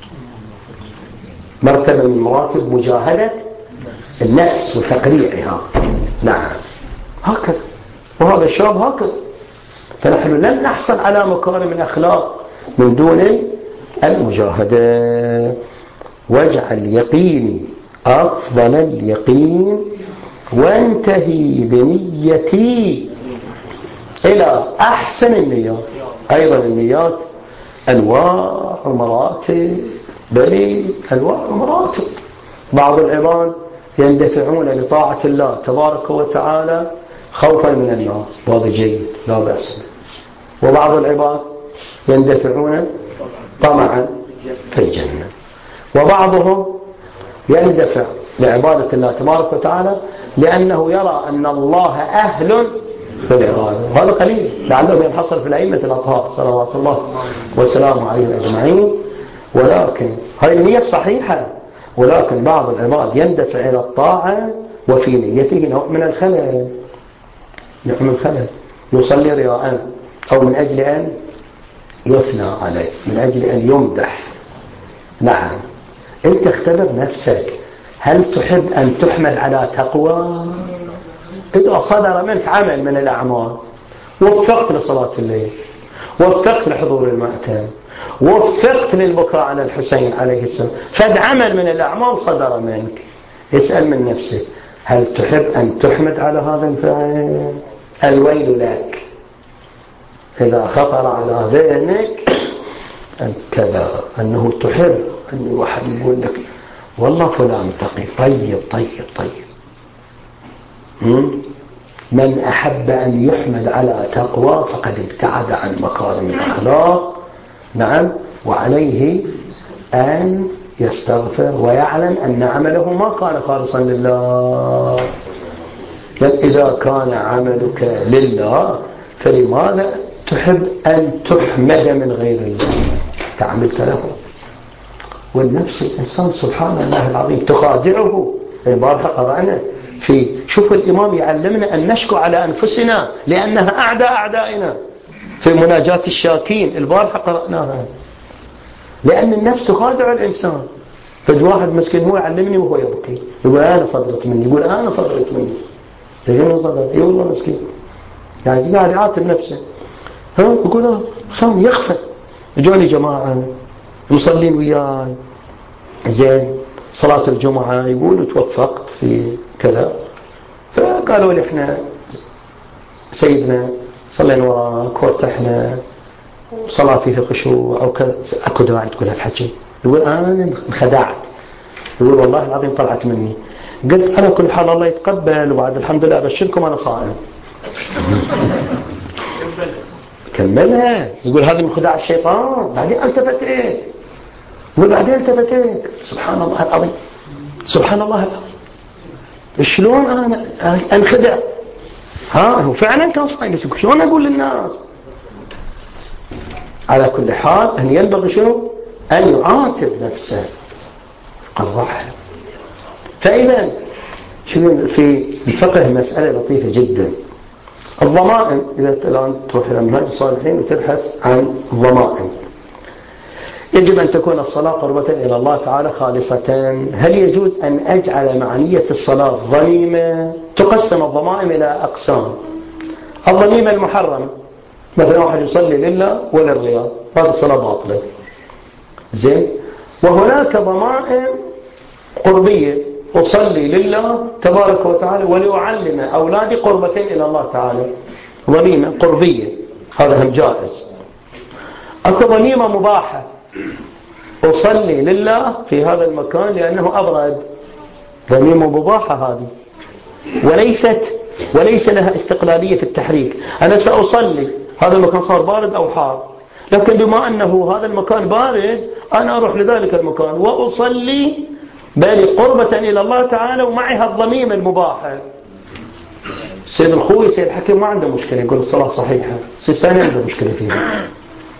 مرتبة من مراتب مجاهدة النفس وتقريعها. نعم، هكذا، وهذا الشاب هكذا. فنحن لن نحصل على مكارم الأخلاق من دون المجاهدة. واجعل يقيني أفضل اليقين وانتهي بنيتي إلى أحسن النيات. أيضا النيات أنواع ومراتب، بل أنواع ومراتب. بعض العباد يندفعون لطاعة الله تبارك وتعالى خوفا من النار، وهذا جيد لا بأس. وبعض العباد يندفعون طمعا في الجنة، وبعضهم يندفع لعبادة الله تبارك وتعالى لأنه يرى أن الله أهل بالعبادة، وهذا قليل، لعله ينحصر في الأئمة الأطهار صلوات الله وسلامه عليهم أجمعين. ولكن هاي النية الصحيحة، ولكن بعض العباد يندفع إلى الطاعة وفي نيته نوع من الخلل، يصلي رياء أو من أجل أن يثنى عليه، من أجل أن يمدح. نعم، أنت اختبر نفسك، هل تحب أن تحمد على تقوى؟ إذا صدر منك عمل من الأعمال، وفقت لصلاة الليل، وفقت لحضور المأتم، وفقت للبكاء على الحسين عليه السلام، فد عمل من الأعمال صدر منك، اسأل من نفسك، هل تحب أن تحمد على هذا الفعل؟ الويل لك إذا خطر على ذهنك أن كذا، أنه تحب أن واحد يقول لك والله فلان تقي طيب. من أحب أن يحمد على تقوى فقد ابتعد عن مكارم الأخلاق. نعم، وعليه أن يستغفر ويعلم أن عمله ما كان خالصا لله. إذا كان عملك لله فلماذا تحب أن تحمد من غير الله؟ تعملت له. والنفس الإنسان سبحان الله العظيم تخادعه. البارحة قرأنا في شوف الإمام يعلمنا أن نشكو على أنفسنا لأنها أعدائنا في مناجاة الشاكين. البارحة قرأناها لأن النفس تخادع الإنسان. فد واحد مسكين هو يعلمني وهو يبكي، يقول أنا صدرت مني، يقول أنا صدرت مني، تجيني صدرت، يقول الله مسكين يعني قاعد يعاتب نفسه. يقول صام يخفى. جوني جماعة مصلين وياي زين صلاة الجمعة، يقولوا توفقت في كذا، فقالوا لي احنا سيدنا صلينا وراك وارتحنا صلاة فيها خشوع أو كذا. أكو داعي تقول هالحكي؟ يقول أنا انخدعت، يقول والله العظيم طلعت مني. قلت أنا كل حال الله يتقبل، وبعد الحمد لله أبشركم أنا صائم. كملها. يقول هذا من خداع الشيطان. بعدين التفتت، وبعدين التفتت. سبحان الله العظيم، سبحان الله العظيم، شلون أنا أنخدع؟ هو فعلا كان صايم، شلون أقول للناس؟ على كل حال أن ينبغي شنو؟ أن يعاتب نفسه الرحم. فإذا في الفقه مسألة لطيفة جدا. الضمائم، إذا الآن تروح إلى منهج الصالحين وتبحث عن الضمائم، يجب أن تكون الصلاة قربة إلى الله تعالى خالصة. هل يجوز أن أجعل مع نية الصلاة ضميمة؟ تقسم الضمائم إلى أقسام. الضميمة المحرمة، مثلا واحد يصلي لله وللرياء، هذه الصلاة باطلة زين. وهناك ضمائم قربية، أصلي لله تبارك وتعالى ولأعلم أولادي قربتين إلى الله تعالى، ضميمة قربية، هذا هم جائز. أكو ضميمة مباحة، أصلي لله في هذا المكان لأنه أبرد، ضميمة مباحة هذه، وليس لها استقلالية في التحريك. أنا سأصلي هذا المكان صار بارد أو حار، لكن بما أنه هذا المكان بارد أنا أروح لذلك المكان وأصلي بل قربة إلى الله تعالى ومعها الضميمة المباحة. سيد الخوي سيد الحكيم ما عنده مشكلة، يقول الصلاة صحيحة. سيستاني عنده مشكلة فيها.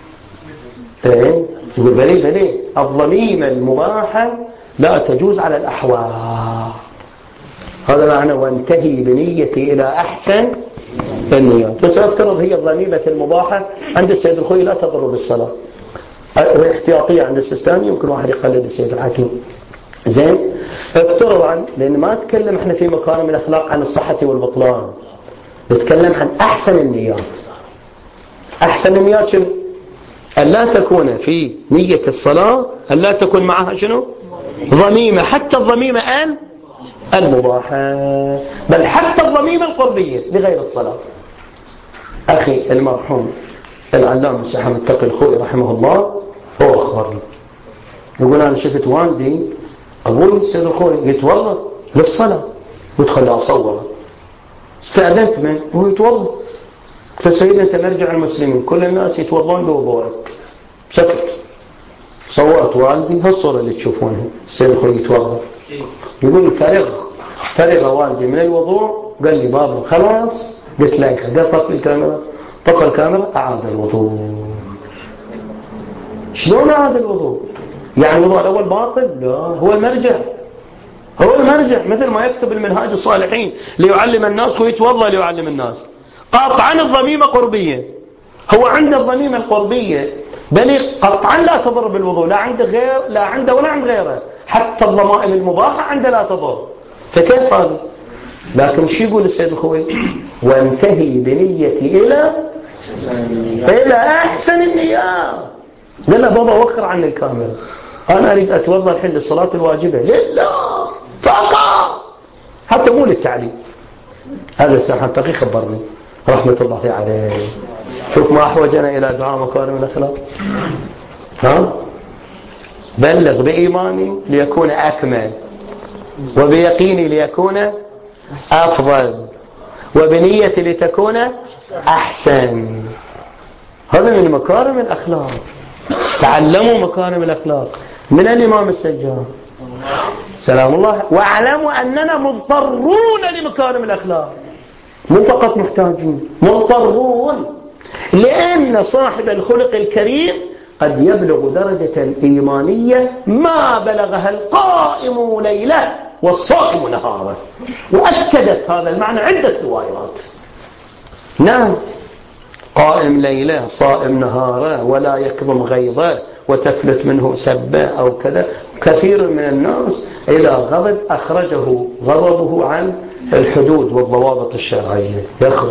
يقول بلي الضميمة المباحة لا تجوز على الأحوال. هذا معنى وانتهي بنيتي إلى أحسن النيات. بس أفترض هي الضميمة المباحة عند السيد الخوي لا تضر بالصلاة، احتياطية عند السيستاني، يمكن واحد يقلد السيد الحكيم زين. افترض عن، لأن ما نتكلم احنا في مكارم الأخلاق عن الصحة والبطلان، نتكلم عن أحسن النيات. أحسن النيات شنو؟ أن لا تكون في نية الصلاة، أن لا تكون معها شنو؟ ضميمة، حتى الضميمة المباحة، بل حتى الضميمة القربية لغير الصلاة. أخي المرحوم العلامة الشيخ متقي الخوئي رحمه الله هو أخبرني، يقول أنا شفت والدي أبوي السيد الخوئي يتوضأ للصلاة ويدخل أصوره، استأذنت منه وهو يتوضأ، قلت سيدنا أنت مرجع المسلمين كل الناس يتوضون بوضوءك، سكت. صورت والدي هالصورة اللي تشوفونها السيد الخوئي يتوضأ، يقول فرغ والدي من الوضوء، قال لي بابا خلاص، قلت له قال طفى الكاميرا أعاد الوضوء. شلون أعاد الوضوء؟ يعني الوضوء الأول باطل؟ لا، هو المرجع، هو المرجع، مثل ما يكتب المنهاج الصالحين ليعلم الناس ويتوضأ ليعلم الناس. قطعا الضميمة قربية، هو عند الضميمة القربية بل قطعا لا تضر بالوضوء، لا عنده غير، لا عنده ولا عند غيره، حتى الضمائم المباحة عنده لا تضر، فكيف هذا؟ لكن شو يقول السيد الخوي؟ وانتهي بنيتي إلى أحسن النيات. قال له بابا وخر عني الكاميرا، أنا أريد أتوضأ الحين للصلاة الواجبة لله فقط، حتى مو للتعليم. هذا الساحة التقي خبرني رحمة الله عليه. شوف ما أحوجنا إلى دعاء مكارم الأخلاق. ها؟ بلغ بإيماني ليكون أكمل، وبيقيني ليكون أفضل، وبنيتي لتكون أحسن. هذا من مكارم الأخلاق. تعلموا مكارم الأخلاق من الإمام السجاد سلام الله، واعلموا أننا مضطرون لمكارم الأخلاق، مو فقط محتاجين، مضطرون، لأن صاحب الخلق الكريم قد يبلغ درجة إيمانية ما بلغها القائم ليلة والصائم نهارا، وأكدت هذا المعنى عدة روايات. نعم، قائم ليلة صائم نهارا ولا يكظم غيظه وتفلت منه سبة أو كذا. كثير من الناس إذا غضب أخرجه غضبه عن الحدود والضوابط الشرعية،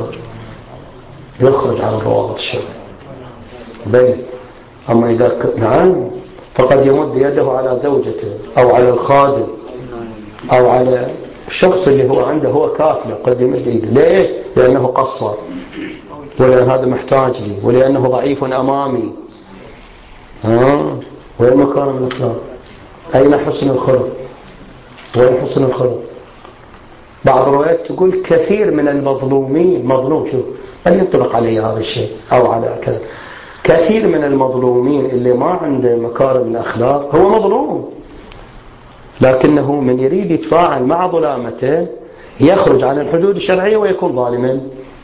يخرج عن الضوابط الشرعية. بل أما إذا نعم فقد يمد يده على زوجته أو على الخادم أو على الشخص اللي هو عنده هو كافله، قد يمد يده. ليش؟ لأنه قصر، ولأن هذا محتاج لي، ولأنه ضعيف أمامي. وين مكارم الأخلاق؟ أين حسن الخلق؟ وين حسن الخلق؟ بعض الروايات تقول كثير من المظلومين، مظلوم شوف هل ينطبق عليه هذا الشيء أو على كذا، كثير من المظلومين اللي ما عنده مكارم الأخلاق هو مظلوم، لكنه من يريد يتفاعل مع ظلامته يخرج عن الحدود الشرعية ويكون ظالما.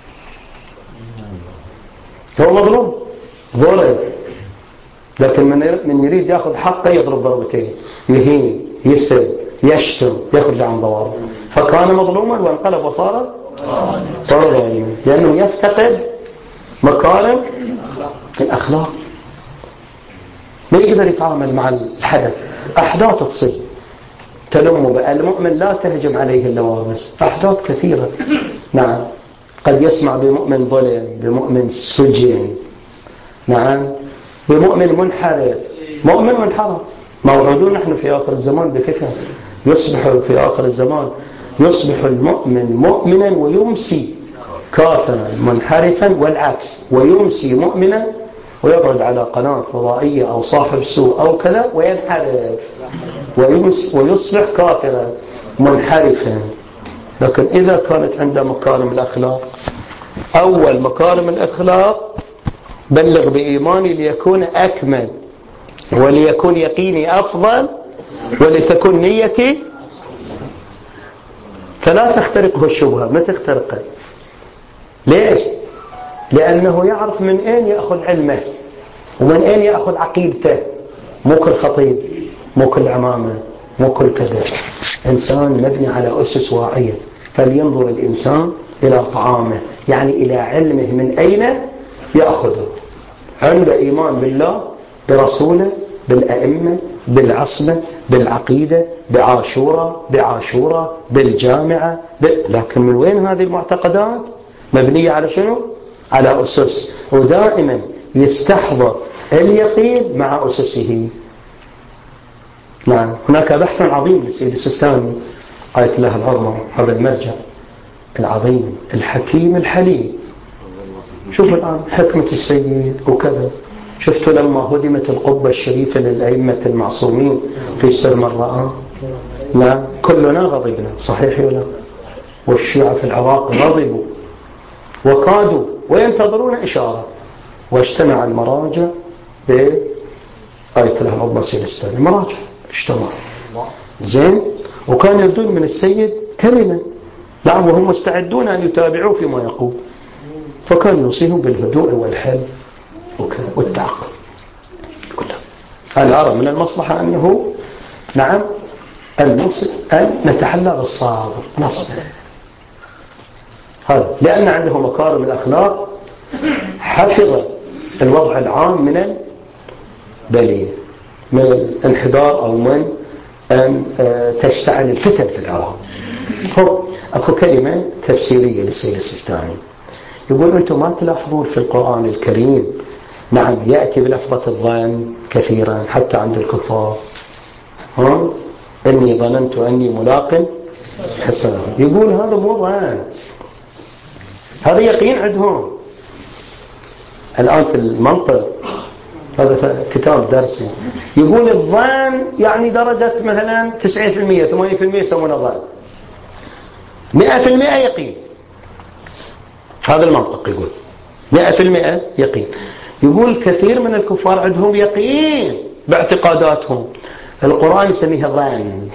هو مظلوم ظلم، لكن من يريد يأخذ حقه يضرب ضربتين، يهين، يسب، يشتم، يخرج عن ضوابط، فكان مظلوما وانقلب وصار ظالما، لأنه يفتقد مكارم الأخلاق، ما يقدر يتعامل مع الحدث. أحداث تصير تلم بقى، المؤمن لا تهجم عليه اللوامس، أحداث كثيرة. نعم، قد يسمع بمؤمن ظلم، بمؤمن سجن، نعم، بمؤمن منحرف، مؤمن منحرف. موعودون نحن في آخر الزمان بكثرة، يصبح في آخر الزمان يصبح المؤمن مؤمنا ويمسي كافرا منحرفا، والعكس، ويمسي مؤمنا ويقعد على قناة فضائية أو صاحب سوء أو كذا وينحرف ويصبح كافرا منحرفا. لكن إذا كانت عنده مكارم الأخلاق، أول مكارم الأخلاق بلغ بإيماني ليكون أكمل، وليكون يقيني أفضل، ولتكون نيتي، فلا تخترقه الشبهة، ما تخترقه. ليش؟ لأنه يعرف من أين يأخذ علمه ومن أين يأخذ عقيدته. مو كل خطيب، مو كل عمامة، مو كل كذا، إنسان مبني على أسس واعية. فلينظر الإنسان إلى طعامه، يعني إلى علمه من أين يأخذه. عنده إيمان بالله، برسوله، بالأئمة، بالعصمة، بالعقيدة، بعاشورة، بالجامعة، لكن من وين هذه المعتقدات؟ مبنية على شنو؟ على أسس، ودائما يستحضر اليقين مع أسسه. نعم، هناك بحث عظيم للسيد السيستاني آية الله العظمى، هذا المرجع العظيم الحكيم الحليم. شوف الآن حكمة السيد وكذا. شفتوا لما هدمت القبة الشريفة للأئمة المعصومين في سر مرة؟ لا، كلنا غضبنا، صحيح ولا؟ والشيعة في العراق غضبوا وكادوا وينتظرون إشارة، واجتمع المراجع بآية الله العظمى السيد السيستاني. المراجع اجتمعوا زين، وكان يردون من السيد كلمة، نعم، وهم مستعدون أن يتابعوا فيما يقول، فكان يوصيهم بالهدوء والحلم والتعقل كله. أنا أرى من المصلحة أنه نعم أن نتحلى بالصبر نصبر، هذا لأن عنده مكارم الأخلاق، حفظ الوضع العام من البلية، من الانحدار أو من أن تشتعل الفتن في العالم. أكو كلمة تفسيرية للسيد السيستاني يقول أنتم ما تلاحظون في القرآن الكريم نعم يأتي بلفظة الظن كثيرا حتى عند الكفار، إني ظننت أني ملاق حساب. يقول هذا مو ظن، هذا يقين عندهم. الآن في المنطق هذا كتاب درسي يقول الظن يعني درجة مثلا 90% 80% يسمونه ظن، 100% يقين. هذا المنطق يقول 100% يقين. يقول كثير من الكفار عندهم يقين باعتقاداتهم، القرآن يسميها ظن.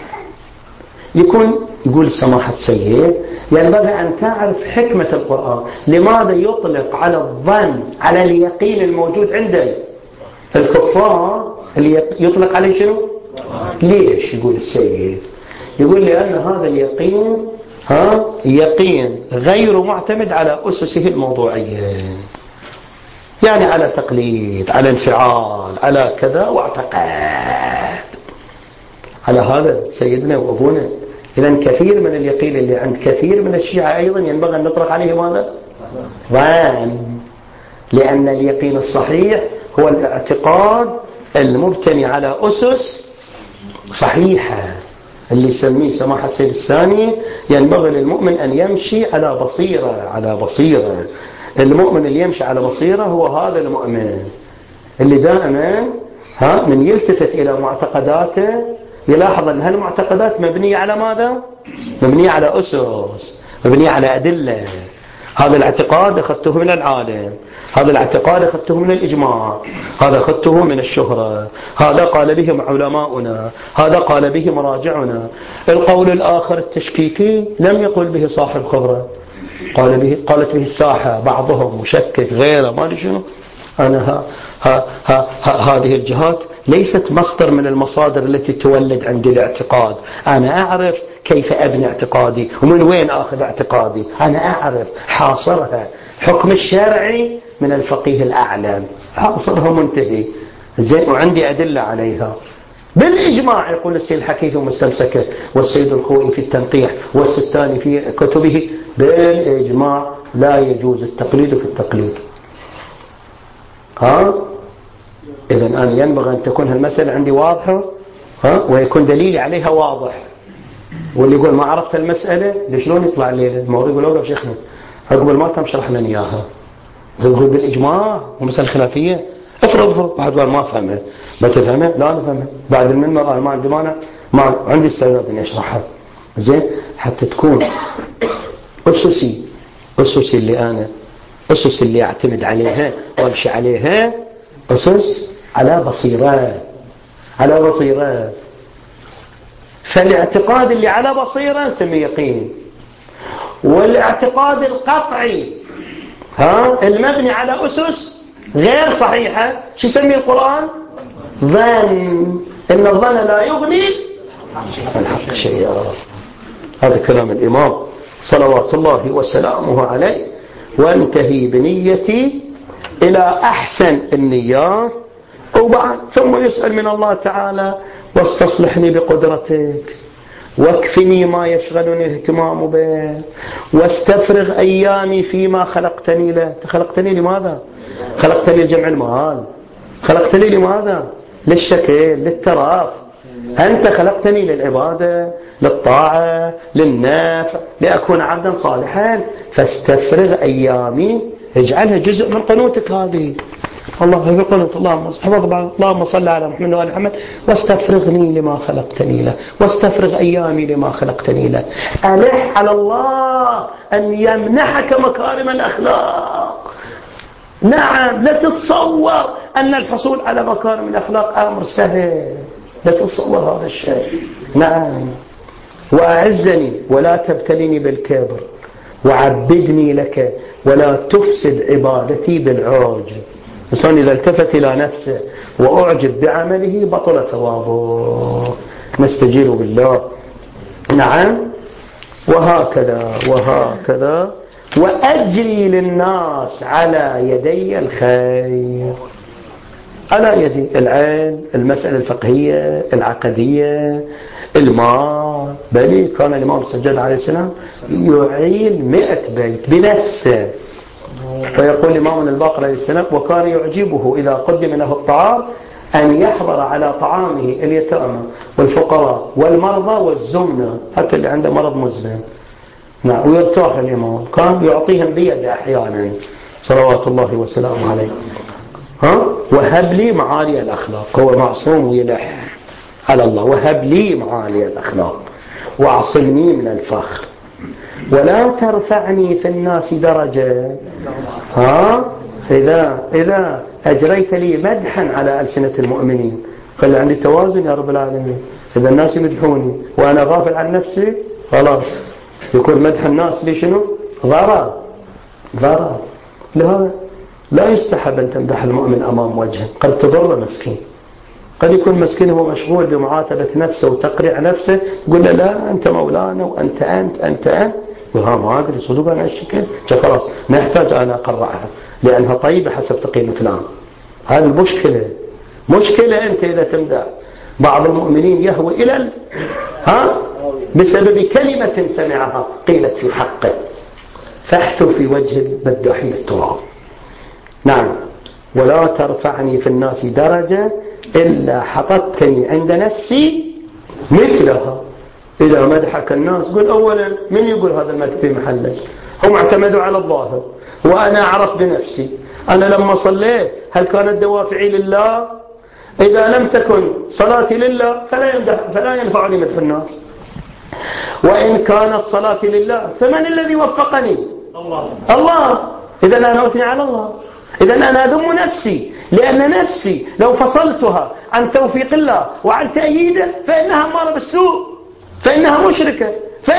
يقول سماحة السيد ينبغي أن تعرف حكمة القرآن، لماذا يطلق على الظن على اليقين الموجود عند الكفار اللي يطلق عليه شنو؟ ليش؟ يقول السيد يقول لأن هذا اليقين يقين غير معتمد على أسسه الموضوعية، يعني على تقليد، على انفعال، على كذا واعتقاد. على هذا سيدنا وأبونا. إذن كثير من اليقين اللي عند كثير من الشيعة أيضا ينبغي أن نطلق عليه ماذا؟ ظن، لأن اليقين الصحيح هو الاعتقاد المبتني على أسس صحيحة، اللي يسميه سماحة السيد الثاني ينبغي للمؤمن أن يمشي على بصيرة. المؤمن اللي يمشي على بصيرة هو هذا المؤمن اللي دائما من يلتفت إلى معتقداته يلاحظ أن هالمعتقدات مبنية على ماذا؟ مبنية على أسس، مبنية على أدلة. هذا الاعتقاد أخذته من العالم، هذا الاعتقاد أخذته من الإجماع، هذا أخذته من الشهرة، هذا قال به علماؤنا، هذا قال به مراجعنا. القول الآخر التشكيكي لم يقل به صاحب خبرة، قالت به الساحة، بعضهم مشكك غيره ما شنو. أنا هذه الجهات ليست مصدر من المصادر التي تولد عندي الاعتقاد. أنا أعرف كيف أبني اعتقادي ومن وين أخذ اعتقادي، أنا أعرف حاصرها. حكم الشرعي من الفقيه الأعلم، حاصرها منتهي زين، وعندي أدلة عليها بالإجماع. يقول السيد الحكيم في مستمسكه، والسيد الخوئي في التنقيح، والسيستاني في كتبه، بالإجماع لا يجوز التقليد في التقليد. إذن أنا ينبغي أن تكون هالمسألة عندي واضحة ويكون دليلي عليها واضح. واللي يقول ما عرفت المسألة لشلون يطلع الليلة الموضوع يقول أولا شيخنا أقبل ما تم شرح لنا إياها، يقول بالإجماع ومسألة خلافية. افرض واحد قال ما فهمها، ما تفهمها؟ لا أنا فهمها بعد المنبر، أنا ما عندي مانع، ما عندي استعداد إني أشرحها زين، حتى تكون أسسي اللي أعتمد عليها وأمشي عليها أسس على بصيرة. فالاعتقاد اللي على بصيرة نسميه يقين، والاعتقاد القطعي المبني على أسس غير صحيحة شو يسميه القرآن؟ ظن. إن الظن لا يغني الحق شيئا. هذا كلام الإمام صلوات الله وسلامه عليه. وانتهي بنيتي إلى أحسن النيات، وبعد ثم يسأل من الله تعالى واستصلحني بقدرتك، واكفني ما يشغلني الاهتمام به، واستفرغ أيامي فيما خلقتني له. خلقتني لماذا؟ خلقتني لجمع المال، خلقتني لماذا؟ للشكل، للتراف. أنت خلقتني للعبادة، للطاعة، للنفع، لأكون عبدا صالحا. فاستفرغ أيامي، اجعلها جزء من قنوتك هذه. الله في القنوت اللهم صل على محمد وآل محمد. واستفرغني لما خلقتني له، واستفرغ أيامي لما خلقتني له. ألح على الله أن يمنحك مكارم الأخلاق. نعم، لا تتصور أن الحصول على مكارم الأخلاق أمر سهل، لا تتصور هذا الشيء. نعم. وأعزني ولا تبتلني بالكبر، وعبدني لك ولا تفسد عبادتي بالعوج. الإنسان إذا التفت إلى نفسه وأعجب بعمله بطل ثوابه. نستجير بالله. نعم. وهكذا وهكذا وأجري للناس على يدي الخير، على يدي العلم، المسألة الفقهية، العقدية، المال. بل كان الإمام السجاد عليه السلام يعيل 100 بيت بنفسه. ويقول الإمام الباقر عليه السلام: وكان يعجبه إذا قدم له الطعام أن يحضر على طعامه اليتامى والفقراء والمرضى والزمنة، حتى اللي عنده مرض مزمن. نعم. ويرتاح الإمام، كان يعطيهم بيد أحيانا صلوات الله وسلامه عليه. وهب لي معالي الأخلاق. هو معصوم ويلح على الله: وهب لي معالي الأخلاق واعصمني من الفخر ولا ترفعني في الناس درجة. إذا أجريت لي مدحا على ألسنة المؤمنين خلي عندي توازن يا رب العالمين. إذا الناس يمدحوني وأنا غافل عن نفسي خلاص يكون مدح الناس لي شنو؟ ضرر. لهذا لا يستحب أن تمدح المؤمن أمام وجهه، قد تضر مسكين. قد يكون مسكين هو مشغول بمعاتبة نفسه وتقريع نفسه، يقول له: لا أنت مولانا وأنت أنت وها ما أدري صدق أنا الشكل خلاص ما يحتاج أنا أقرعها لأنها طيبة حسب تقييم فلان. هذه مشكلة أنت إذا تمدح بعض المؤمنين يهوي إلى بسبب كلمة سمعها قيلت في حقه فاحثوا في وجه المداحين التراب. نعم. ولا ترفعني في الناس درجة إلا حطتني عند نفسي مثلها. إذا مدحك الناس قل أولا: من يقول هذا المدح في محله؟ هم اعتمدوا على الظاهر وأنا أعرف بنفسي. أنا لما صليت هل كانت دوافعي لله؟ إذا لم تكن صلاتي لله فلا ينفعني مدح الناس. وإن كانت صلاتي لله فمن الذي وفقني؟ الله. إذا أنا أثني على الله. إذا أنا أذم نفسي، لأن نفسي لو فصلتها عن توفيق الله وعن تأييده فإنها أمارة بالسوء، فإنها مشركة،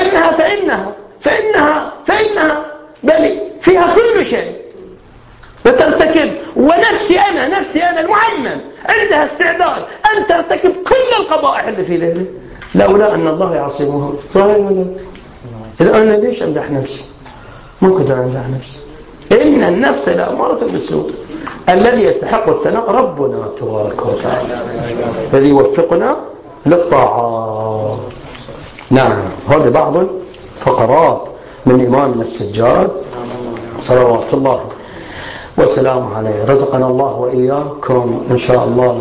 فإنها بل فيها كل شيء وترتكب. ونفسي أنا المعمم عندها استعداد أن ترتكب كل القبائح اللي في ذلك لولا أن الله يعصمهم. صحيح ولا؟ إذا أنا ليش أمدح نفسي؟ ما كنت أمدح نفسي. إن النفس لأمارة بالسوء. الذي يستحق الثناء ربنا تبارك وتعالى الذي يوفقنا للطاعات. نعم. هذه بعض الفقرات من إمامنا السجاد صلوات الله وسلامه عليه. رزقنا الله وإياكم إن شاء الله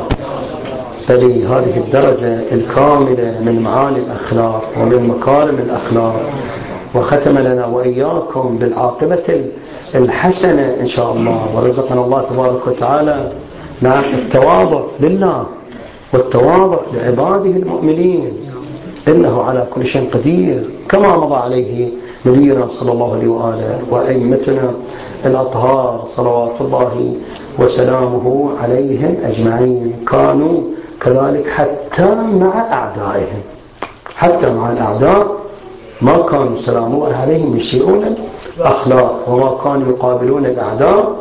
فلهذه الدرجة الكاملة من معاني الأخلاق ومن مكارم الأخلاق، وختم لنا وإياكم بالعاقبة الحسنة إن شاء الله. ورزقنا الله تبارك وتعالى مع التواضع لله والتواضع لعباده المؤمنين، إنه على كل شيء قدير، كما مضى عليه نبينا صلى الله عليه وآله وأئمتنا الأطهار صلوات الله وسلامه عليهم أجمعين. كانوا كذلك حتى مع أعدائهم، حتى مع الأعداء ما كانوا سلام الله عليهم يسيئون الأخلاق، وما كانوا يقابلون الأعداء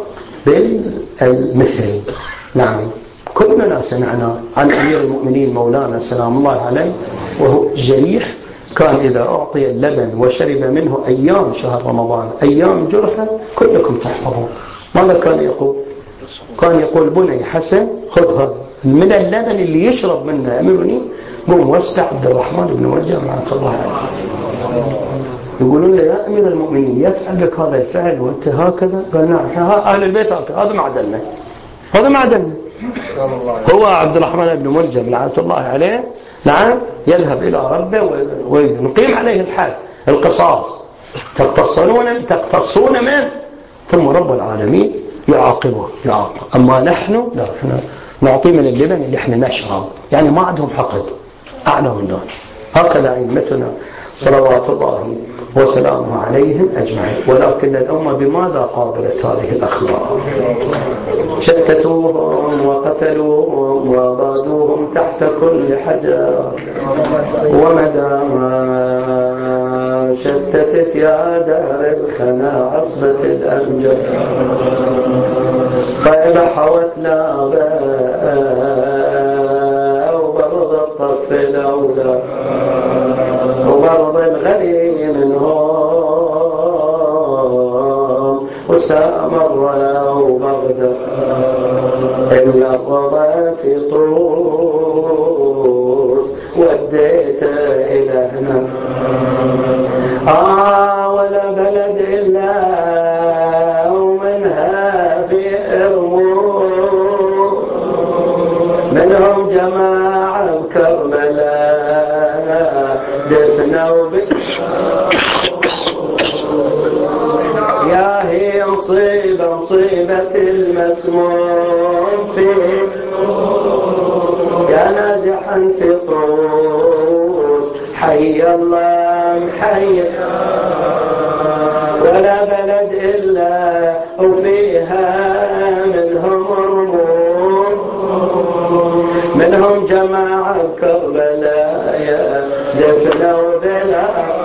بالمثل. نعم. كلنا سمعنا عن أمير المؤمنين مولانا سلام الله عليه وهو جريح، كان إذا أعطي اللبن وشرب منه أيام شهر رمضان أيام جرحه كلكم تحفظون. ماذا كان يقول؟ كان يقول: بني حسن خذ هذا من اللبن اللي يشرب منه أميرني قوم واسع عبد الرحمن بن ملجم رحمه الله عليه. يقولون له: يا أمير المؤمنين يفعل بك هذا الفعل وأنت هكذا؟ قال: نعم أهل البيت هكذا، هذا معدلنا. هو عبد الرحمن بن ملجم رحمه الله عليه نعم يذهب إلى ربه ونقيم عليه الحد القصاص. تقتصون منه ثم رب العالمين يعاقبه. أما نحن لا، احنا نعطي من اللبن اللي احنا نشرب، يعني ما عندهم حقد أعلى من ذلك. هكذا أئمتنا صلوات الله وسلامه عليهم أجمعين. ولكن الأمة بماذا قابلت هذه الأخلاق؟ شتتوهم وقتلوهم وبادوهم تحت كل حجر، ومدام شتتت يا دار الخنا عصبة الأمجد، طيب حوت نابه وبرض الطف الأولى وبرض الغني منهم وسامر وبغداد إلا الرضا في طوس وديته إلى هنا ولا بلد إلا ومنها في إرمور منهم جماعة بكربلاء دفنوا يا هي مصيبة المسموم فيه يا نازحا في طوس حي الله محي ولا بلد إلا وفيها منهم رموم منهم جماعة كربلاء دفنوا بلا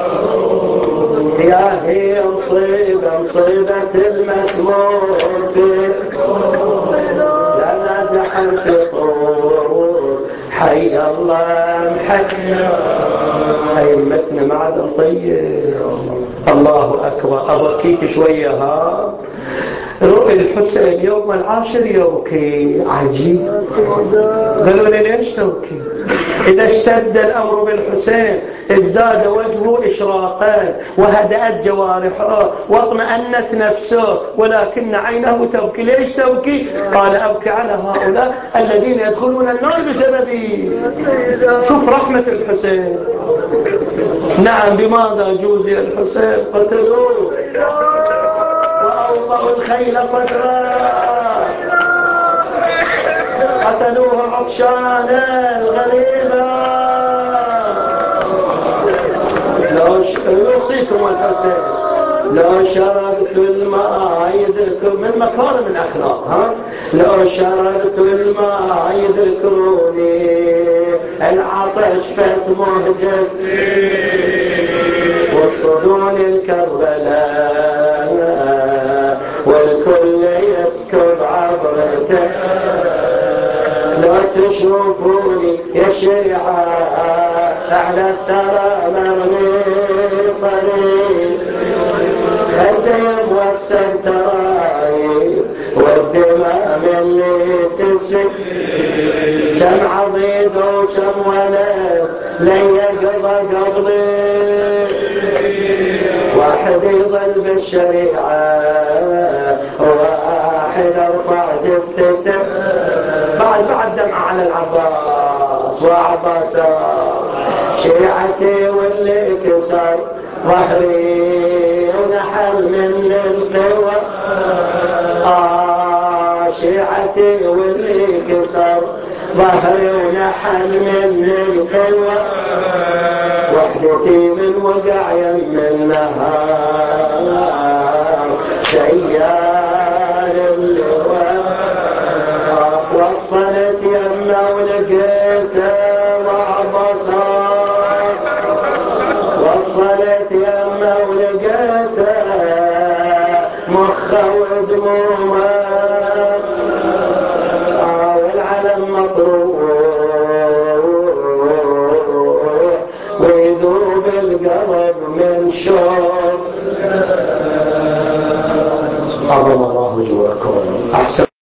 يا هي مصيبة المسموم فيه لا نازحا في طوس حي الله محي أئمتنا معدن طيب الله أكبر أبكيك شوية رؤي الحسين يوم العاشر يبكي عجيب قالوا لي ليش تبكي إذا اشتد الأمر بالحسين ازداد وجهه إشراقا وهدأت جوارحه واطمأنت نفسه ولكن عينه تبكي ليش تبكي قال أبكي على هؤلاء الذين يدخلون النار بسببي شوف رحمة الحسين نعم بماذا جوزي الحسين قتلوه وأوضعوا الخيل صدرا قتلوه عطشانا الغريبا لو يوصيكم الحسين لو شربت الماء يذكر من مكارم الأخلاق لو شربت الماء يذكروني العطش فات مهجتي واقصدون الكربلاء والكل يسكب عبرته لا تشوفوني يا شيعة على الثرى مرمي طريق خدم والسنترايب والدماء اللي تسك كم عضيد وكم ولد لن يقضى قبلي واحد يظل بالشريعة واحد ارفع جثته بعد دمع على العباس وعباس شيعتي واللي كسر ظهري ونحل من القوى شيعتي واللي كسر ظهري ونحل من القوى وحدتي من وقع يم النهار سيار اللواء وصلت يمه ولقيته وعبصات وصلت يمه ولقيته مخه ودمومه